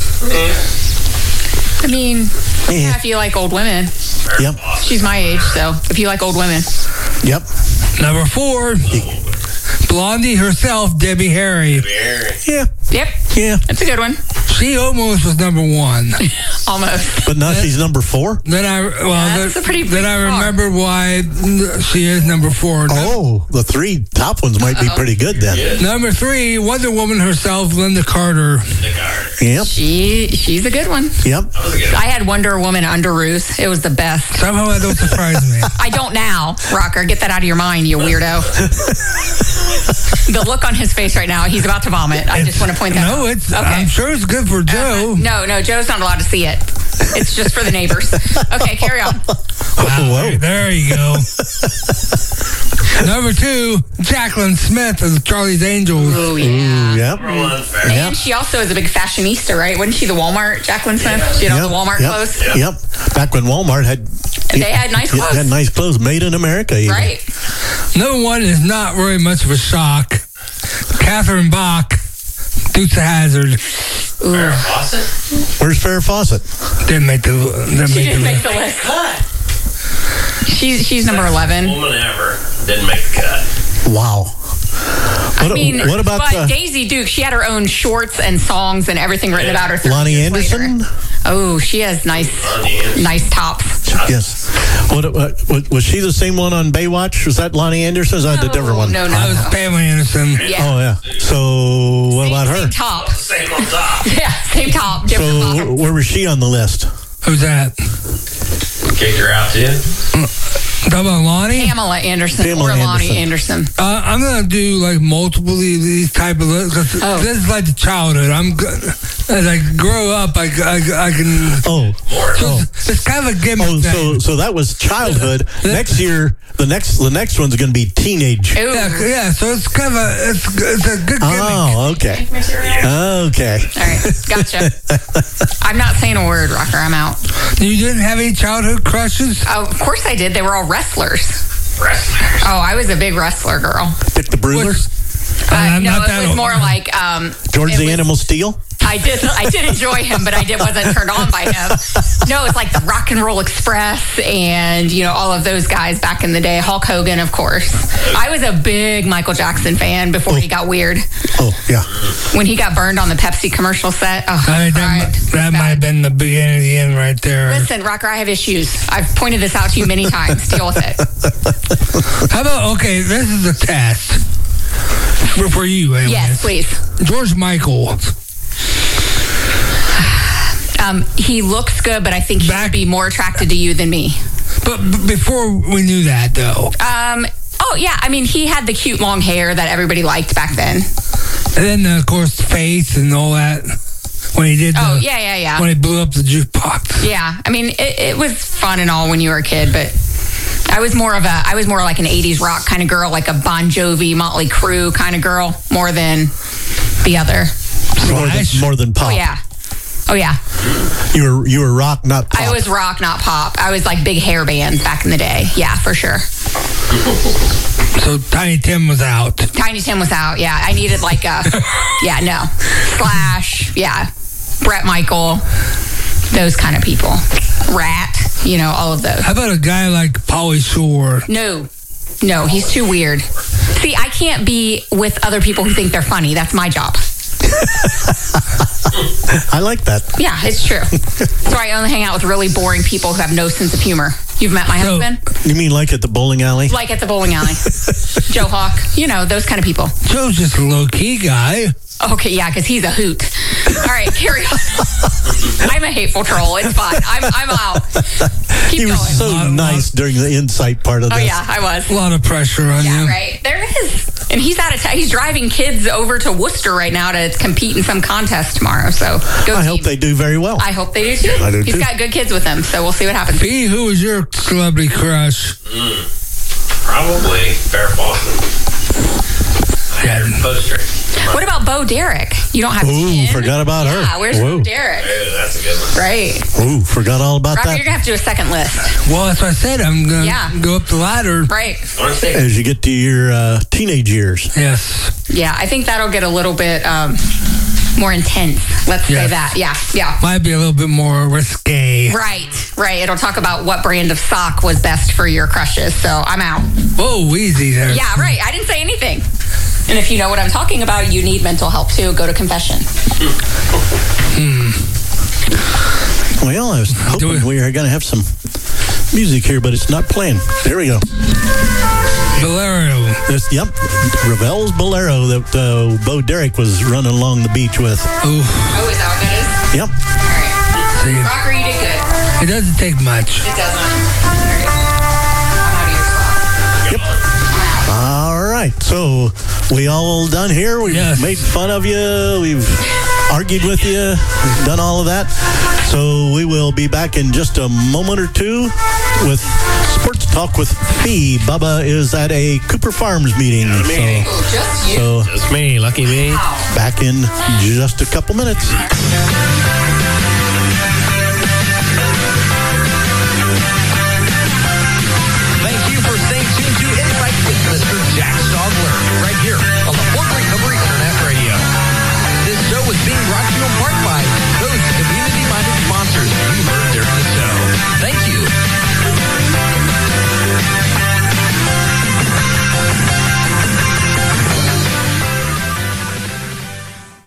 I mean, Yeah. yeah, if you like old women. Yep. She's my age, so if you like old women. Yep. Number four, Blondie herself, Debbie Harry. Yeah. Yep. Yeah. That's a good one. She almost was number one. Almost. But now she's number four. Then I well, That's that- a pretty then I big bar. remembered why she is number four. Oh, the three top ones might be pretty good then. Number three, Wonder Woman herself, Linda Carter. Yep. She she's a good one. Yep. I had Wonder Woman underoos. It was the best. Somehow that don't surprise me. I don't now, Rocker. Get that out of your mind, you weirdo. The look on his face right now, he's about to vomit. I just want to point that out. No, it's. Okay. I'm sure it's good for Joe. Uh, no, no, Joe's not allowed to see it. It's just for the neighbors. Okay, carry on. Wow, there you go. Number two, Jacqueline Smith of Charlie's Angels. Oh, yeah. Ooh, yep. And Yep. she also is a big fashionista, right? Wasn't she the Walmart, Jacqueline Smith? She had all the Walmart yep. clothes? Yep. Back when Walmart had They had nice clothes. had nice clothes made in America. Even. Right? Number one is not very much of a shock. Catherine Bach, Dukes of Hazzard. Farrah Fawcett? Where's Farrah Fawcett? Didn't make the. Didn't She make didn't the make the list. She's she's number eleven. Woman ever didn't make the cut. Wow. What, I mean, what about but uh, Daisy Duke? She had her own shorts and songs and everything written about her. thirty Lonnie years Anderson? later. Oh, she has nice, nice tops. Yes. What, what was she the same one on Baywatch? Was that Lonnie Anderson? Or is that a different one? No, no, That was no. Pamela Anderson. Yeah. Oh yeah. So what Same- about her? Same top. Same on top. Yeah, same top. Different So bottom. where was she on the list? Who's that? Kicked her out too. Talking about Lonnie? Pamela Anderson Pamela or Lonnie Anderson. Anderson. Uh, I'm gonna do like multiple of these type of lists. 'Cause Oh. This is like the childhood. I'm go- as I grow up, I, I, I can. Oh. Oh. It's kind of a gimmick Oh, thing. so so that was childhood. Next year, the next the next one's going to be teenage. Ooh. Yeah, yeah, so it's kind of a it's, it's a good gimmick. Oh, okay, okay. All right, gotcha. I'm not saying a word, Rocker. I'm out. You didn't have any childhood crushes? Oh, of course I did. They were all wrestlers. Wrestlers. Oh, I was a big wrestler girl. Dick the Bruiser, Uh, I'm no, not it that was old. more like um, George it the was- Animal Steel. I did. I did enjoy him, but I did wasn't turned on by him. No, it's like the Rock and Roll Express and you know all of those guys back in the day. Hulk Hogan, of course. I was a big Michael Jackson fan before he got weird. Oh yeah. When he got burned on the Pepsi commercial set. Oh, I mean, cried. that, that might have been the beginning of the end right there. Listen, Rocker, I have issues. I've pointed this out to you many times. Deal with it. How about, okay, this is a test for, for you, anyways. Yes, please. George Michael. Um, he looks good, but I think he would be more attracted to you than me. But b- before we knew that, though. Um. Oh yeah. I mean, he had the cute long hair that everybody liked back then. And then, uh, of course, Faith and all that. When he did the, Oh yeah, yeah, yeah. when he blew up the jukebox. Yeah. I mean, it, it was fun and all when you were a kid, but I was more of a, I was more like an eighties rock kind of girl, like a Bon Jovi, Motley Crue kind of girl, more than the other. More than, more than pop. Oh yeah. Oh yeah. You were you were rock, not pop. I was rock, not pop. I was like big hair bands back in the day. Yeah, for sure. So Tiny Tim was out. Tiny Tim was out. Yeah, I needed like a, yeah, no. Slash, yeah. Brett Michael, those kind of people. Rat, you know, all of those. How about a guy like Pauly Shore? No. No, he's too weird. See, I can't be with other people who think they're funny. That's my job. I like that. Yeah, it's true. So I only hang out with really boring people who have no sense of humor. You've met my husband? You mean like at the bowling alley? Like at the bowling alley. Joe Hawk. You know, those kind of people. Joe's just a low-key guy. Okay, yeah, because he's a hoot. All right, carry on. I'm a hateful troll. It's fine. I'm, I'm out. Keep he was going. so lot, nice lot. during the insight part of Oh, this. yeah, I was. A lot of pressure on Yeah, you. right. There is. And he's out of town. He's driving kids over to Worcester right now to compete in some contest tomorrow. So go I team. hope they do very well. I hope they do too. I do He's too. got good kids with him, so we'll see what happens. B, who was your celebrity crush? Mm, probably Farrah Fawcett. I had her poster. What about Bo Derek? You don't have Ooh, chin? forgot about her. Yeah, where's Whoa. Bo Derek? Ooh, that's a good one. Right. Ooh, forgot all about Roger, that. you're going to have to do a second list. Well, that's what I said. I'm going to Yeah. go up the ladder. Right. As you get to your uh, teenage years. Yes. Yeah, I think that'll get a little bit um, more intense. Let's say Yes. that. Yeah, yeah. Might be a little bit more risque. Right, right. It'll talk about what brand of sock was best for your crushes. So I'm out. Whoa, easy there. Yeah, right. I didn't say anything. And if you know what I'm talking about, you need mental help too. Go to confession. Hmm. Well, I was hoping we were going to have some music here, but it's not playing. There we go. Bolero. This, yep, Ravel's Bolero that uh, Bo Derek was running along the beach with. Ooh. Oh, is that what that is? Yep. All right. See, Rocker, you did good. it doesn't take much. It doesn't. All right. I'm out of your spot. Yep. All right, so we all done here. We've Yes. made fun of you. We've argued with you. We've done all of that. So we will be back in just a moment or two with Sports Talk with Fee. Bubba is at a Cooper Farms meeting. So, Oh, just you. so Just me, lucky me. back in just a couple minutes. Thank you for staying tuned to Insight with Mister Jack Stogler, right here on the Fort Recovery Internet Radio. This show is being brought to you in part by